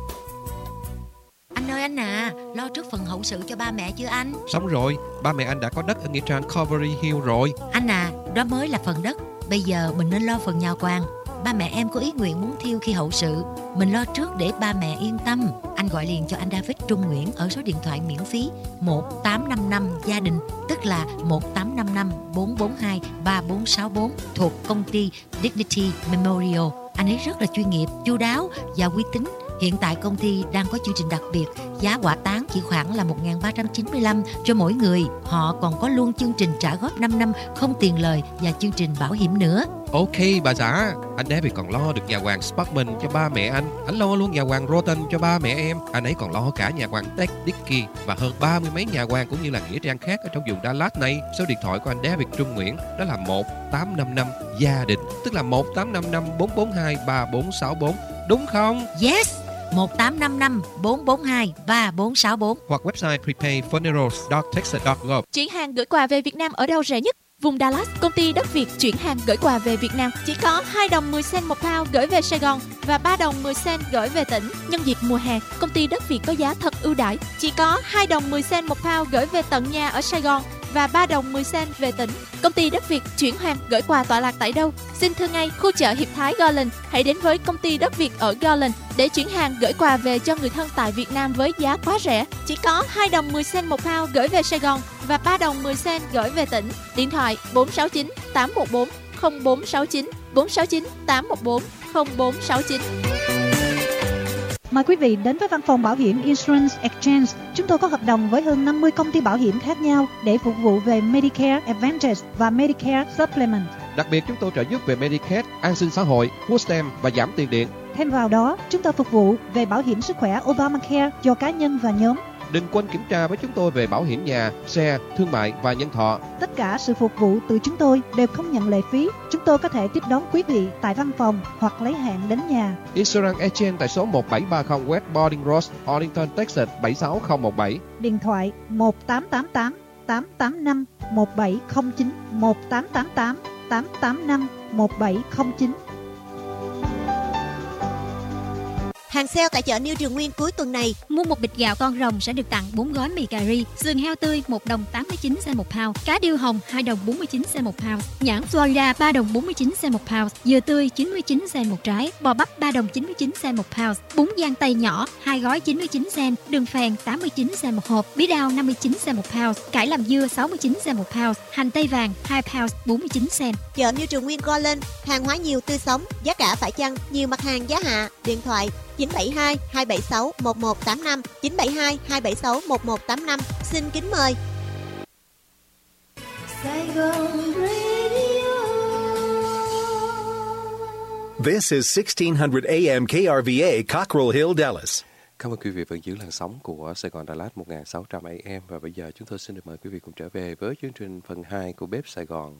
Anh ơi anh à, lo trước phần hậu sự cho ba mẹ chưa anh? Xong rồi, ba mẹ anh đã có đất ở nghĩa trang Calvary Hill rồi. Anh à, đó mới là phần đất. Bây giờ mình nên lo phần nhà quan. Ba mẹ em có ý nguyện muốn thiêu khi hậu sự. Mình lo trước để ba mẹ yên tâm. Anh gọi liền cho anh David Trung Nguyễn ở số điện thoại miễn phí 1855 gia đình, tức là 1855 442 3464 thuộc công ty Dignity Memorial. Anh ấy rất là chuyên nghiệp, chu đáo và uy tín. Hiện tại công ty đang có chương trình đặc biệt, giá hỏa táng chỉ khoảng là 1.395 cho mỗi người. Họ còn có luôn chương trình trả góp 5 năm không tiền lời và chương trình bảo hiểm nữa. Ok bà xã, anh David còn lo được nhà hoàng Sparkman cho ba mẹ anh. Anh lo luôn nhà hoàng Rotten cho ba mẹ em. Anh ấy còn lo cả nhà hoàng Tech Dickey và hơn 30 mấy nhà hoàng cũng như là nghĩa trang khác ở trong vùng Dallas này. Số điện thoại của anh David Trung Nguyễn đó là 1855 gia đình, tức là 1855 442 3464, đúng không? Yes, 1855 442 3464 hoặc website prepayfunerals.texas.gov. Chuyển hàng gửi quà về Việt Nam ở đâu rẻ nhất? Vùng Dallas, công ty đất Việt chuyển hàng gửi quà về Việt Nam chỉ có 2 đồng 10 cent một pound gửi về Sài Gòn và 3 đồng 10 cent gửi về tỉnh. Nhân dịp mùa hè, công ty đất Việt có giá thật ưu đãi, chỉ có 2 đồng 10 cent một pound gửi về tận nhà ở Sài Gòn và 3 đồng 10 cent về tỉnh. Công ty đất Việt chuyển hàng gửi quà tọa lạc tại đâu? Xin thưa ngay khu chợ Hiệp Thái Garland. Hãy đến với công ty đất Việt ở Garland để chuyển hàng gửi quà về cho người thân tại Việt Nam với giá quá rẻ, chỉ có 2 đồng 10 cent một pound gửi về Sài Gòn và 3 đồng 10 cent gửi về tỉnh. Điện thoại 469 814 0469 469 814 0469. Mời quý vị đến với văn phòng bảo hiểm Insurance Exchange. Chúng tôi có hợp đồng với hơn 50 công ty bảo hiểm khác nhau để phục vụ về Medicare Advantage và Medicare Supplement. Đặc biệt chúng tôi trợ giúp về Medicaid, an sinh xã hội, Food Stamp và giảm tiền điện. Thêm vào đó, chúng tôi phục vụ về bảo hiểm sức khỏe Obamacare cho cá nhân và nhóm. Đừng quên kiểm tra với chúng tôi về bảo hiểm nhà, xe, thương mại và nhân thọ. Tất cả sự phục vụ từ chúng tôi đều không nhận lệ phí. Chúng tôi có thể tiếp đón quý vị tại văn phòng hoặc lấy hẹn đến nhà. Insurance Agent tại số 1730 West Boarding Road, Arlington, Texas 76017. Điện thoại 1888 885 1709 1888 885 1709. Hàng sale tại chợ New Trường Nguyên cuối tuần này. Mua một bịch gạo con rồng sẽ được tặng 4 gói mì cà ri, sườn heo tươi 1 đồng 89 cent một pound, cá điêu hồng 2 đồng 49 cent một pound, nhãn Florida 3 đồng 49 cent một pound, dừa tươi 99 cent một trái, bò bắp 3 đồng 99 cent một pound, bún giang tây nhỏ 2 gói 99 cent, đường phèn 89 cent một hộp, bí đao 59 cent một pound, cải làm dưa 69 cent một pound, hành tây vàng 2 pound 49 cent. Chợ New Trường Nguyên Garland, hàng hóa nhiều tươi sống, giá cả phải chăng, nhiều mặt hàng giá hạ. Điện thoại 972 276 1185 972 276 1185. Xin kính mời. This is 1600 AM KRVA, Cockrell Hill, Dallas. Cảm ơn quý vị vẫn giữ làn sóng của Sài Gòn Đà Lạt 1600 AM. Và bây giờ chúng tôi xin được mời quý vị cùng trở về với chương trình phần 2 của Bếp Sài Gòn.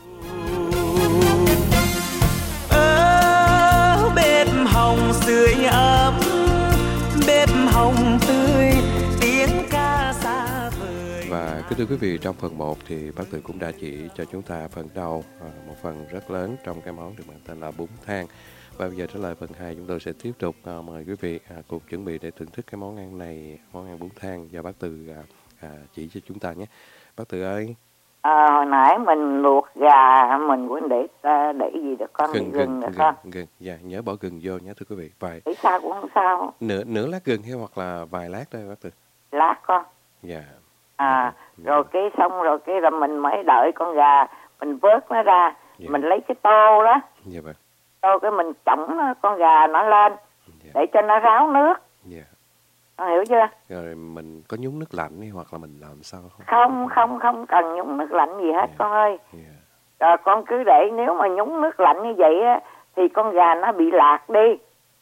Bếp hồng sưởi ấm, bếp hồng tươi, tiếng ca xa vời. Và kính thưa quý vị, trong phần 1 thì bác Tự cũng đã chỉ cho chúng ta phần đầu, một phần rất lớn trong cái món được mang tên là bún thang. Và bây giờ trở lại phần 2, chúng tôi sẽ tiếp tục mời quý vị cùng chuẩn bị để thưởng thức cái món ăn này, món ăn bún thang do bác Tự chỉ cho chúng ta nhé. Bác Tự ơi. Hồi nãy mình luộc gà, mình quên để gì được con? Gừng được không? Gừng, dạ, nhớ bỏ gừng vô nhé thưa quý vị. Vài. Để sao cũng không sao. Nửa lát gừng hay hoặc là vài lát thôi bác Tự. Lát con. Dạ. Rồi cái xong rồi cái là mình mới đợi con gà, mình vớt nó ra, mình lấy cái tô đó. Dạ vâng. Tô cái mình chỏng con gà nó lên để cho nó ráo nước. Dạ. Con hiểu chưa? Rồi mình có nhúng nước lạnh hay hoặc là mình làm sao không? Không cần nhúng nước lạnh gì hết con ơi. Rồi con cứ để, nếu mà nhúng nước lạnh như vậy á thì con gà nó bị lạc đi.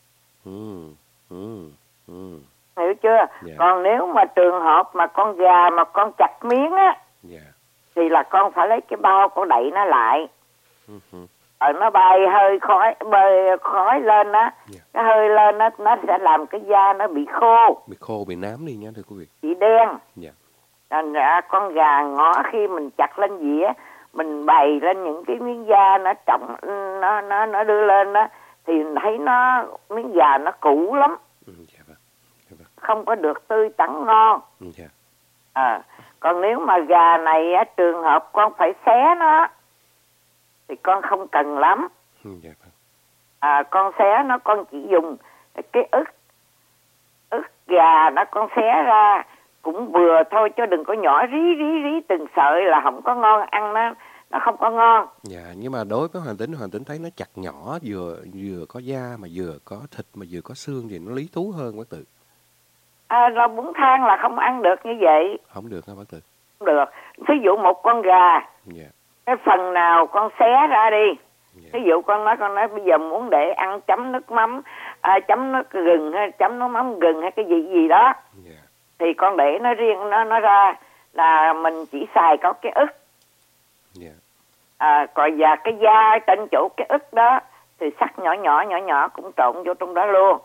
Hiểu chưa? Còn nếu mà trường hợp mà con gà mà con chặt miếng á thì là con phải lấy cái bao con đậy nó lại. Nó bay hơi khói lên á, cái hơi lên á, nó sẽ làm cái da nó bị khô, bị nám đi nhá thưa quý vị. Bị đen. Thành ra con gà ngõ khi mình chặt lên dĩa, mình bày lên những cái miếng da nó trọng, nó đưa lên á, thì thấy nó miếng gà nó cũ lắm, không có được tươi tắn ngon. Còn nếu mà gà này á, trường hợp con phải xé nó thì con không cần lắm. Con xé nó, con chỉ dùng cái ức gà nó con xé ra cũng vừa thôi, chứ đừng có nhỏ rí từng sợi là không có ngon, ăn nó không có ngon. Dạ, nhưng mà đối với Hoàng Tính thấy nó chặt nhỏ, vừa có da mà vừa có thịt mà vừa có xương thì nó lý thú hơn bác Tự. Rồi bún thang là không ăn được như vậy. Không được hả bác Tự? Không được. Ví dụ một con gà, cái phần nào con xé ra đi. Ví dụ con nói bây giờ muốn để ăn chấm nước mắm, chấm nước gừng hay chấm nước mắm gừng hay cái gì đó, thì con để nó riêng, nó ra là mình chỉ xài có cái ức. Còn và cái da trên chỗ cái ức đó thì sắc nhỏ cũng trộn vô trong đó luôn.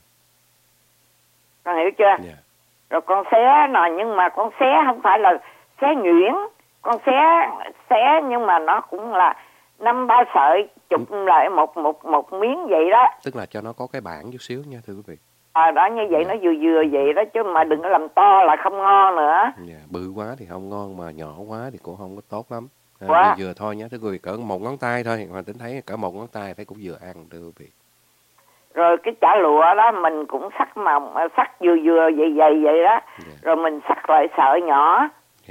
Con hiểu chưa? Rồi con xé nhưng mà con xé không phải là xé nhuyễn, con xé, nhưng mà nó cũng là 5-3 sợi chụp lại một miếng vậy đó. Tức là cho nó có cái bảng chút xíu nha thưa quý vị. Đó như vậy nó vừa vậy đó, chứ mà đừng có làm to là không ngon nữa. Bự quá thì không ngon, mà nhỏ quá thì cũng không có tốt lắm. Vừa thôi nhé thưa quý vị, cỡ 1 ngón tay thôi, mà Tính thấy cỡ 1 ngón tay thấy cũng vừa ăn thưa quý vị. Rồi cái chả lụa đó mình cũng sắc mỏng, sắc vừa vậy đó. Rồi mình sắc lại sợi nhỏ.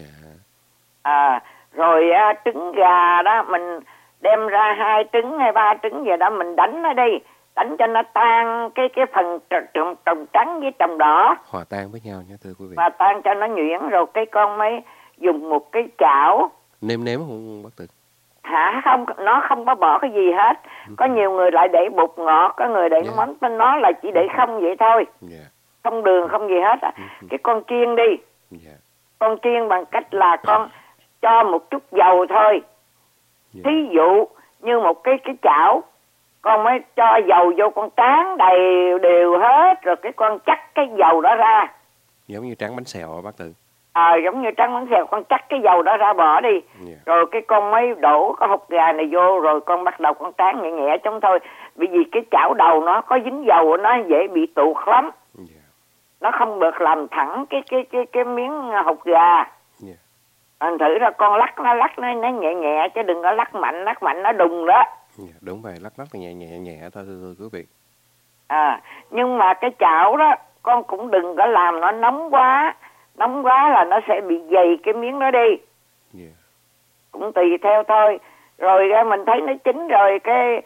Rồi trứng gà đó mình đem ra 2 trứng hay 3 trứng vậy đó, mình đánh nó đi, đánh cho nó tan cái phần trồng trắng với trồng đỏ, hòa tan với nhau nha thưa quý vị. và tan cho nó nhuyễn, rồi cái con mới dùng một cái chảo nêm không bác Tư? Không, nó không có bỏ cái gì hết. Có nhiều người lại để bột ngọt, có người để mắm, nó là chỉ để không vậy thôi, không đường không gì hết. Cái con chiên đi, con chiên bằng cách là con cho một chút dầu thôi. Thí dụ như một cái chảo, con mới cho dầu vô, con tráng đầy đều hết, rồi cái con chắc cái dầu đó ra. Giống như tráng bánh xèo bác Tư. Giống như tráng bánh xèo, con chắc cái dầu đó ra bỏ đi. Rồi cái con mới đổ cái hột gà này vô, rồi con bắt đầu con tráng nhẹ nhẹ trong thôi. Bởi vì cái chảo đầu nó có dính dầu, nó dễ bị tuột lắm. Nó không được làm thẳng cái miếng hột gà. Thành thử ra con lắc nó nhẹ nhẹ, chứ đừng có lắc mạnh nó đùng đó. Đúng vậy, lắc nhẹ thôi thưa quý vị. Nhưng mà cái chảo đó con cũng đừng có làm nó nóng quá là nó sẽ bị dày cái miếng đó đi. Cũng tùy theo thôi. Rồi mình thấy nó chín rồi, cái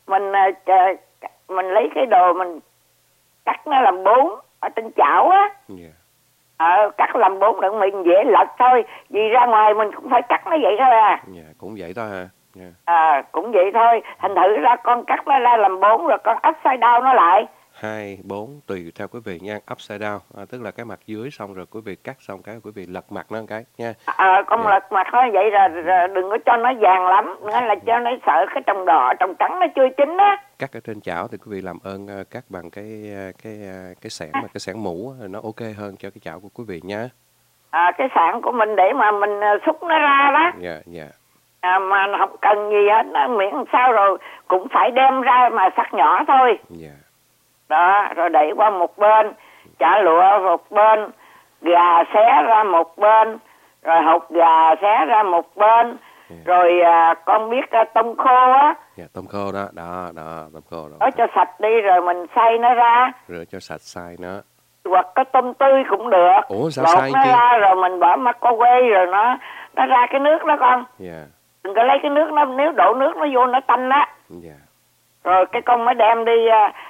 mình lấy cái đồ mình cắt nó làm 4 ở trên chảo á. Cắt làm 4 đặng mình dễ lật thôi, vì ra ngoài mình cũng phải cắt nó vậy thôi cũng vậy thôi hả? Cũng vậy thôi. Thành thử ra con cắt nó ra làm 4, rồi con upside down nó lại 2, 4 tùy theo quý vị nha. Upside down tức là cái mặt dưới, xong rồi quý vị cắt xong cái quý vị lật mặt nó một cái nha. Con lật mặt thôi, vậy là đừng có cho nó vàng lắm, nghĩa là cho nó sợ cái trồng đỏ trồng trắng nó chưa chín á. Cắt ở trên chảo thì quý vị làm ơn cắt bằng cái xẻng, mà cái xẻng mũ nó ok hơn cho cái chảo của quý vị nha. Cái xẻng của mình để mà mình xúc nó ra đó. Mà không cần gì hết, nó miễn sao rồi cũng phải đem ra mà sắc nhỏ thôi. Đó, rồi đẩy qua một bên, chả lụa một bên, gà xé ra một bên, rồi hột gà xé ra một bên. Rồi con biết tôm khô á. Tôm khô đó, tôm khô đó. Đó cho sạch đi, rồi mình xay nó ra. Rửa cho sạch xay nó. Hoặc có tôm tươi cũng được. Ủa sao lột xay nó chứ? Ra rồi mình bỏ microwave, rồi nó ra cái nước đó con. Đừng có lấy cái nước nó, nếu đổ nước nó vô nó tanh á. Rồi cái con mới đem đi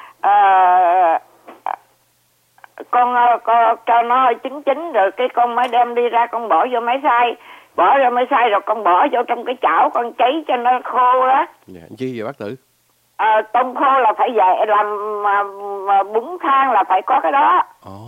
con cho nó chín rồi cái con mới đem đi ra, con bỏ vô máy xay. Bỏ ra máy xay rồi con bỏ vô trong cái chảo, con cháy cho nó khô đó. Chi vậy bác Tử? Tôm khô là phải vậy, làm mà bún thang là phải có cái đó.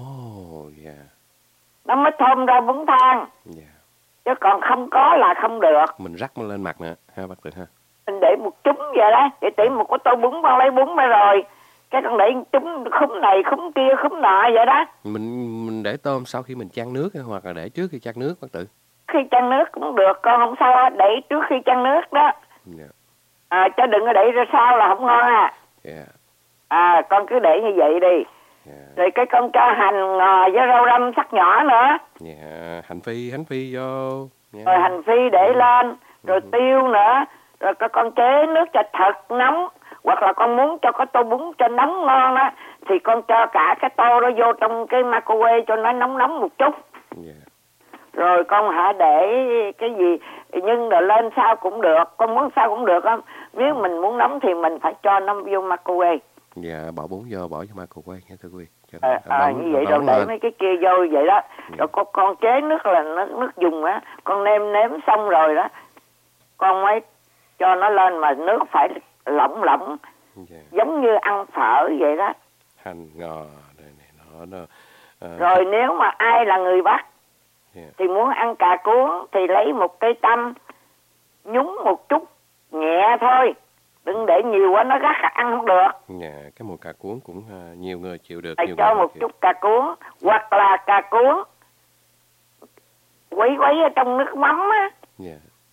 Nó mới thơm ra bún thang. Chứ còn không có là không được. Mình rắc nó lên mặt nữa ha bác Tử ha. Mình để một trúng vậy đó, để tỉ một cái tô bún, con lấy bún ra rồi cái con để trúng khúm này khúm kia khúm nọ vậy đó. Mình để tôm sau khi mình chan nước, hoặc là để trước khi chan nước bác Tử? Khi chan nước cũng được con, không sao, để trước khi chan nước đó. Chứ đừng có để ra sau là không ngon con cứ để như vậy đi. Rồi cái con cho hành ngò với rau răm sắc nhỏ nữa. Hành phi vô. Rồi hành phi để lên, rồi tiêu nữa. Rồi con chế nước cho thật nóng. Hoặc là con muốn cho cái tô bún cho nóng ngon á, thì con cho cả cái tô đó vô trong cái microwave cho nó nóng một chút. Rồi con để cái gì nhưng rồi lên sao cũng được, con muốn sao cũng được không. Nếu mình muốn nóng thì mình phải cho nó vô microwave. Bỏ bún vô, bỏ vô microwave nha thưa quý vị. Như vậy rồi để mấy cái kia vô vậy đó. Rồi con chế nước là nước dùng á, con nêm xong rồi đó, con mới cho nó lên, mà nước phải lỏng giống như ăn phở vậy đó. Hành ngò này rồi nếu mà ai là người Bắc thì muốn ăn cà cuốn thì lấy một cây tăm nhúng một chút nhẹ thôi, đừng để nhiều quá nó gắt ăn không được. Cái mùi cà cuốn cũng nhiều người chịu được. Phải cho một chút cà cuốn, hoặc là cà cuốn quấy ở trong nước mắm á. Ở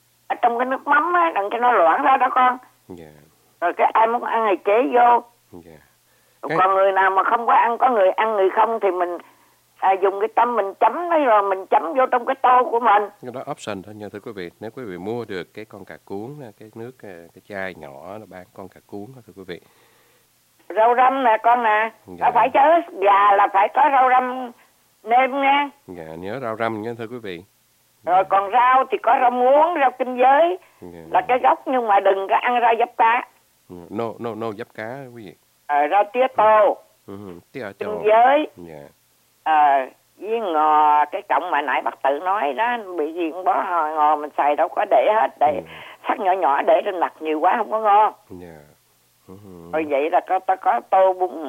trong cái nước mắm á, đừng cho nó loãng ra đó con. Rồi cái ai muốn ăn thì chế vô. Còn người nào mà không có ăn, có người ăn người không thì mình dùng cái tăm mình chấm nó rồi mình chấm vô trong cái tô của mình. Cái đó option thôi nha thưa quý vị. Nếu quý vị mua được cái con cà cuốn, cái nước cái chai nhỏ nó bán con cà cuốn đó thưa quý vị. Rau răm nè con nè, phải chớ gà là phải có rau răm nêm nha. Nhớ rau răm nha thưa quý vị. Rồi còn rau thì có rau muống, rau kinh giới là cái gốc, nhưng mà đừng có ăn rau giáp cá. No giáp cá quý vị. Rau tía tô, kinh giới, với ngò, cái cọng mà nãy bác tự nói đó, bị gì cũng bó ngò mình xài đâu có để hết, để sắc nhỏ nhỏ để trên mặt nhiều quá không có ngon. Rồi vậy là có tô bún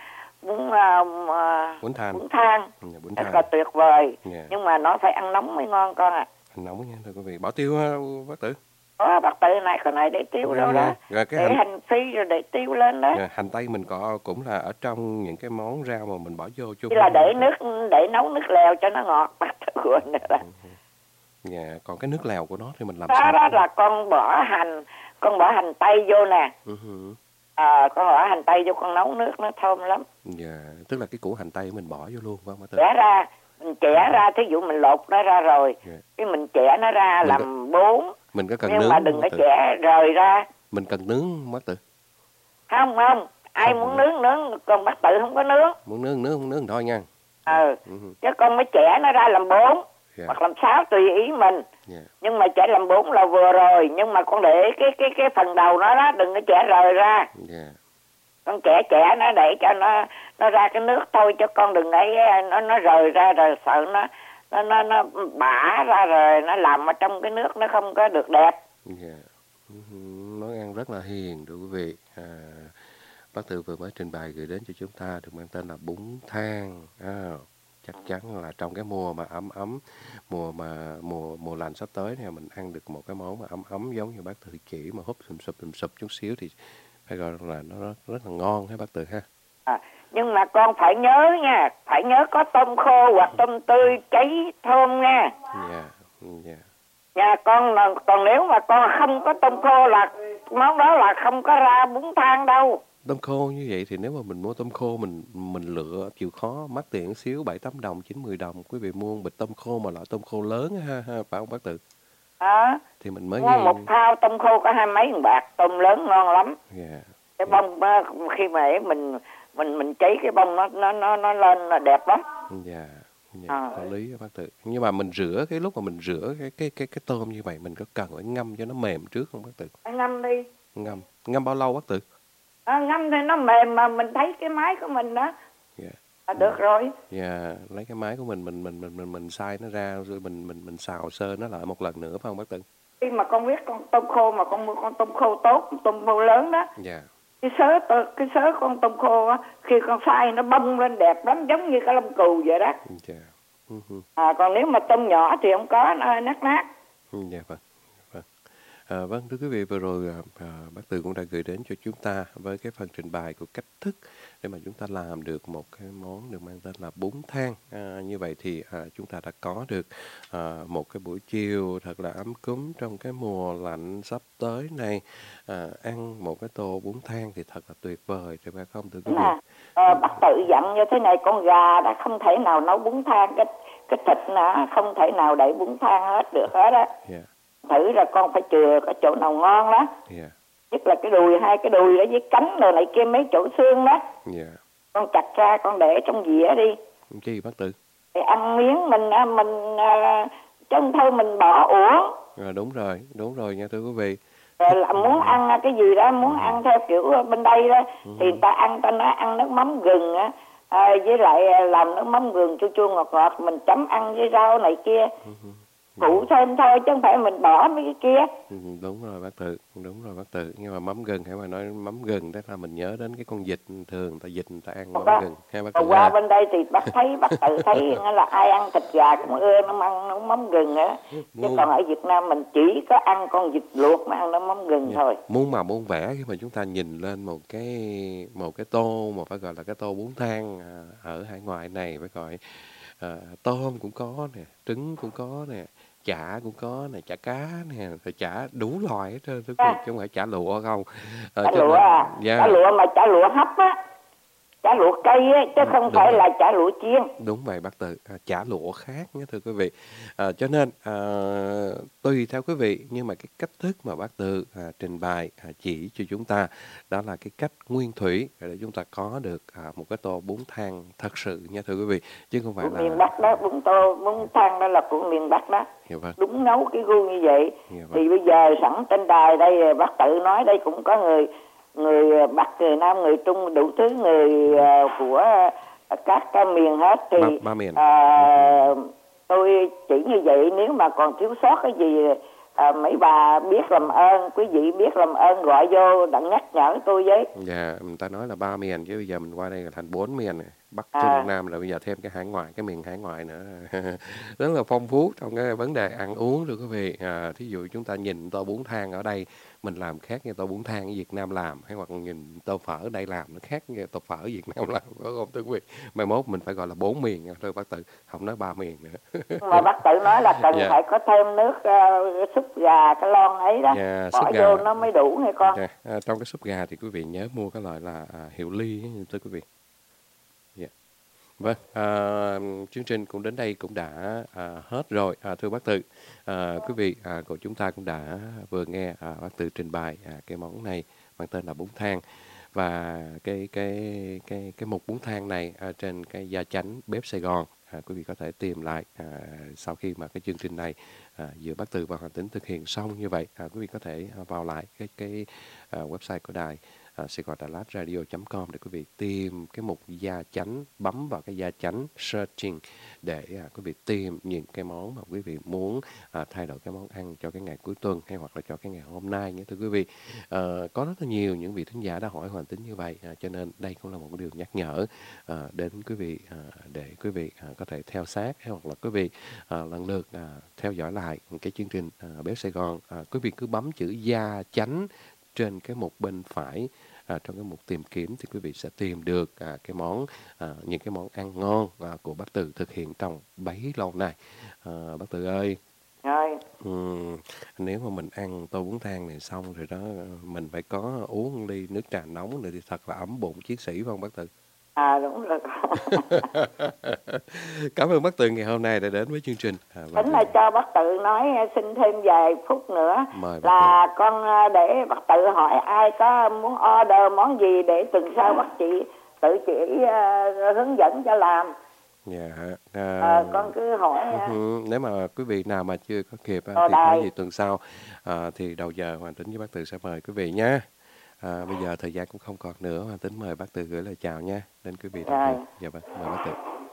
than. Rất là tuyệt vời. Nhưng mà nó phải ăn nóng mới ngon con ạ. Ăn nóng nha thưa quý vị. Bỏ tiêu bác Tử. Có bác Tử này còn này để tiêu đâu đó. Rồi để hành phi rồi để tiêu lên đó. Hành tây mình cũng là ở trong những cái món rau mà mình bỏ vô chung. Chỉ là để nấu nước lèo cho nó ngọt bác Tử quên nữa. Còn cái nước lèo của nó thì mình làm sao? Đó là con bỏ hành tây vô nè. Con bỏ hành tây vô, con nấu nước nó thơm lắm. Tức là cái củ hành tây mình bỏ vô luôn phải không? Chẻ ra, mình chẻ ra, thí dụ mình lột nó ra rồi, cái mình chẻ nó ra mình làm bún. Mình có cần nhưng nướng mà đừng có chẻ rời ra. Mình cần nướng bác Tử. Không, ai muốn nướng, còn bác Tử không có nướng. Muốn nướng thôi nha. Chứ con mới chẻ nó ra làm 4 hoặc làm 6 tùy ý mình. Nhưng mà chẻ làm 4 là vừa rồi, nhưng mà con để cái phần đầu nó đó, đừng có chẻ rời ra. Con chẻ nó để cho nó ra cái nước thôi, cho con đừng để nó rời ra, rồi sợ nó bã ra rồi nó làm ở trong cái nước nó không có được đẹp. Món ăn rất là hiền thưa quý vị. Bác Tư vừa mới trình bày gửi đến cho chúng ta được mang tên là bún thang. Chắc chắn là trong cái mùa mà ấm, mùa lạnh sắp tới này, mình ăn được một cái món mà ấm giống như bác Tư chỉ mà húp sụp chút xíu thì phải gọi là nó rất là ngon ha bác Tư ha. Nhưng mà con phải nhớ nha, phải nhớ có tôm khô hoặc tôm tươi cháy thơm nha. Nhà con là, còn nếu mà con không có tôm khô là món đó là không có ra bún thang đâu. Tôm khô như vậy thì nếu mà mình mua tôm khô mình lựa chịu khó, mắc tiền xíu 7-8 đồng, 9-10 đồng. Quý vị mua một bịch tôm khô mà loại tôm khô lớn ha, phải không bác Tự? Thì mình mới mua một thao tôm khô có 20 mấy bạc, tôm lớn ngon lắm. Cái bông khi mà mình cháy cái bông nó lên là đẹp lắm. Có lý bác Tự. Nhưng mà mình rửa, cái lúc mà mình rửa cái tôm như vậy mình có cần phải ngâm cho nó mềm trước không bác Tự? Ngâm đi. Ngâm bao lâu bác Tự? Ngâm thì nó mềm mà mình thấy cái máy của mình đó. Được rồi. Lấy cái máy của mình xay nó ra rồi mình xào sơ nó lại một lần nữa phải không bác Tự? Khi mà con biết con tôm khô mà con mua con tôm khô tốt, tôm khô lớn đó. Cái sớ con tôm khô á, khi con xay nó bông lên đẹp lắm, giống như cái lông cừu vậy đó. Còn nếu mà tôm nhỏ thì không có, nó nát. Vâng, thưa quý vị, vừa rồi bác Từ cũng đã gửi đến cho chúng ta với cái phần trình bày của cách thức để mà chúng ta làm được một cái món được mang tên là bún thang. Như vậy thì chúng ta đã có được một cái buổi chiều thật là ấm cúng trong cái mùa lạnh sắp tới này. Ăn một cái tô bún thang thì thật là tuyệt vời, phải không thưa quý vị? Bác Tự dặn như thế này, con gà đã không thể nào nấu bún thang, cái thịt nó không thể nào để bún thang hết được hết á. Thử ra con phải chừa có chỗ nào ngon đó. Nhất là cái đùi, hai cái đùi ở với cánh rồi này kia, mấy chỗ xương đó. Con chặt ra con để trong dĩa đi. Chi bác Tự? Để ăn miếng mình chứ không thôi mình bỏ uổng. Đúng rồi nha thưa quý vị. Rồi là muốn ăn cái gì đó, muốn ăn theo kiểu bên đây đó thì người ta ăn nước mắm gừng á, với lại làm nước mắm gừng chua chua ngọt ngọt, mình chấm ăn với rau này kia. Phụ thêm thôi chứ không phải mình bỏ mấy cái kia. Đúng rồi bác Tự. Nhưng mà mắm gừng, hãy mà nói mắm gừng đó là mình nhớ đến cái con vịt, thường người ta ăn mắm gừng. Qua bên đây thì bác Tự thấy là ai ăn thịt gà cũng ưa nó ăn mắm gừng á. Chứ còn ở Việt Nam mình chỉ có ăn con vịt luộc mà ăn nó mắm gừng thôi. Muôn màu muôn vẻ khi mà chúng ta nhìn lên một cái tô mà phải gọi là cái tô bún thang ở hải ngoại này, phải gọi tôm cũng có nè, trứng cũng có nè, chả cũng có này, chả cá nè, rồi chả đủ loại hết trơn, chứ không phải chả lụa không. Chả lụa à? Yeah. Chả lụa mà chả lụa hấp á, chả lụa cây á, chứ không phải là chả lụa chiên. Đúng vậy bác Từ, chả lụa khác nhé thưa quý vị. Cho nên tùy theo quý vị, nhưng mà cái cách thức mà bác Từ trình bày chỉ cho chúng ta đó là cái cách nguyên thủy để chúng ta có được một cái tô bún thang thật sự nha thưa quý vị, chứ không phải của là miền Bắc đó. Bún thang đó là của miền Bắc đó. Vâng. Đúng nấu cái gu như vậy. Vâng. Thì bây giờ sẵn trên đài đây bác Tự nói đây cũng có người Bắc, người Nam, người Trung, đủ thứ người của các miền hết. Thì ba miền. Tôi chỉ như vậy, nếu mà còn thiếu sót cái gì mấy bà biết làm ơn, quý vị biết làm ơn gọi vô đặng nhắc nhở tôi với. Dạ, người ta nói là 3 miền chứ bây giờ mình qua đây là thành 4 miền này. Bắc, Trung, Nam, rồi bây giờ thêm cái hải ngoại, cái miền hải ngoại nữa. Rất là phong phú trong cái vấn đề ăn uống thưa quý vị. Thí dụ chúng ta nhìn tô bún thang ở đây mình làm khác như tô bún thang ở Việt Nam làm, hay hoặc nhìn tô phở ở đây làm nó khác như tô phở ở Việt Nam làm, có không thưa quý vị? Mai mốt mình phải gọi là 4 miền nha thưa bác Tự, không nói 3 miền nữa. Mà bác Tự nói là cần phải có thêm nước súp gà cái lon ấy đó, bỏ vô nó mới đủ nghe con. Trong cái súp gà thì quý vị nhớ mua cái loại là hiệu ly thưa quý vị. Vâng, chương trình cũng đến đây cũng đã hết rồi. Thưa bác Tự, quý vị của chúng ta cũng đã vừa nghe bác Tự trình bày cái món này mang tên là bún thang. Và cái mục bún thang này trên cái gia chánh bếp Sài Gòn, quý vị có thể tìm lại sau khi mà cái chương trình này giữa bác Tự và Hoàng Tính thực hiện xong như vậy. Quý vị có thể vào lại cái website của đài Sài Gòn Đà Lạt Radio.com để quý vị tìm cái mục gia chánh, bấm vào cái gia chánh searching để quý vị tìm những cái món mà quý vị muốn thay đổi cái món ăn cho cái ngày cuối tuần hay hoặc là cho cái ngày hôm nay nhé thưa quý vị. Có rất là nhiều những vị thính giả đã hỏi Hoàng Tính như vậy, cho nên đây cũng là một điều nhắc nhở đến quý vị để quý vị có thể theo sát hay hoặc là quý vị lần lượt theo dõi lại cái chương trình Bếp Sài Gòn. Quý vị cứ bấm chữ gia chánh trên cái mục bên phải trong cái mục tìm kiếm thì quý vị sẽ tìm được cái món những cái món ăn ngon của bác Tự thực hiện trong bấy lâu nay. Bác Tự ơi, nếu mà mình ăn tô bún thang này xong rồi đó, mình phải có uống ly nước trà nóng nữa thì thật là ấm bụng chiến sĩ phải không bác Tự? Đúng rồi. Cảm ơn bác Tự ngày hôm nay đã đến với chương trình. Tính là cho bác Tự nói xin thêm vài phút nữa là con để bác Tự hỏi ai có muốn order món gì để tuần sau bác chị tự chỉ hướng dẫn cho làm. Con cứ hỏi. Nếu mà quý vị nào mà chưa có kịp thì có gì tuần sau thì đầu giờ Hoàng Tính với bác Tự sẽ mời quý vị nhé. Bây giờ thời gian cũng không còn nữa, Hoàng Tính mời bác Tự gửi lời chào nha đến quý vị. Dạ vâng, mời bác Tự.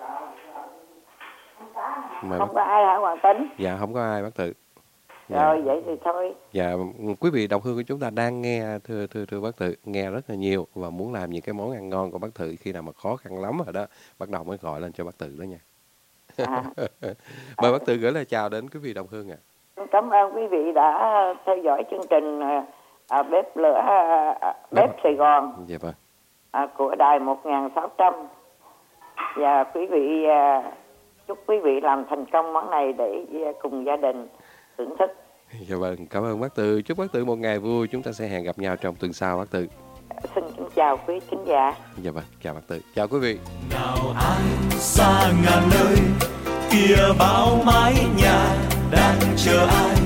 Không có ai hả Hoàng Tính? Dạ không có ai bác Tự. Rồi vậy thì thôi. Dạ, quý vị đồng hương của chúng ta đang nghe thưa bác Tự, nghe rất là nhiều và muốn làm những cái món ăn ngon của bác Tự, khi nào mà khó khăn lắm rồi đó, bắt đầu mới gọi lên cho bác Tự đó nha. Mời bác Tự gửi lời chào đến quý vị đồng hương ạ. Cảm ơn quý vị đã theo dõi chương trình bếp lửa bếp Sài Gòn. Dạ vâng. Của đài 1600. Và quý vị chúc quý vị làm thành công món này để cùng gia đình thưởng thức. Dạ vâng, cảm ơn bác Tự. Chúc bác Tự một ngày vui. Chúng ta sẽ hẹn gặp nhau trong tuần sau bác Tự. Xin kính chào quý khán giả. Dạ vâng, chào bác Tự. Chào quý vị. Nào ai xa ngàn nơi kia bao mái nhà đang chờ ai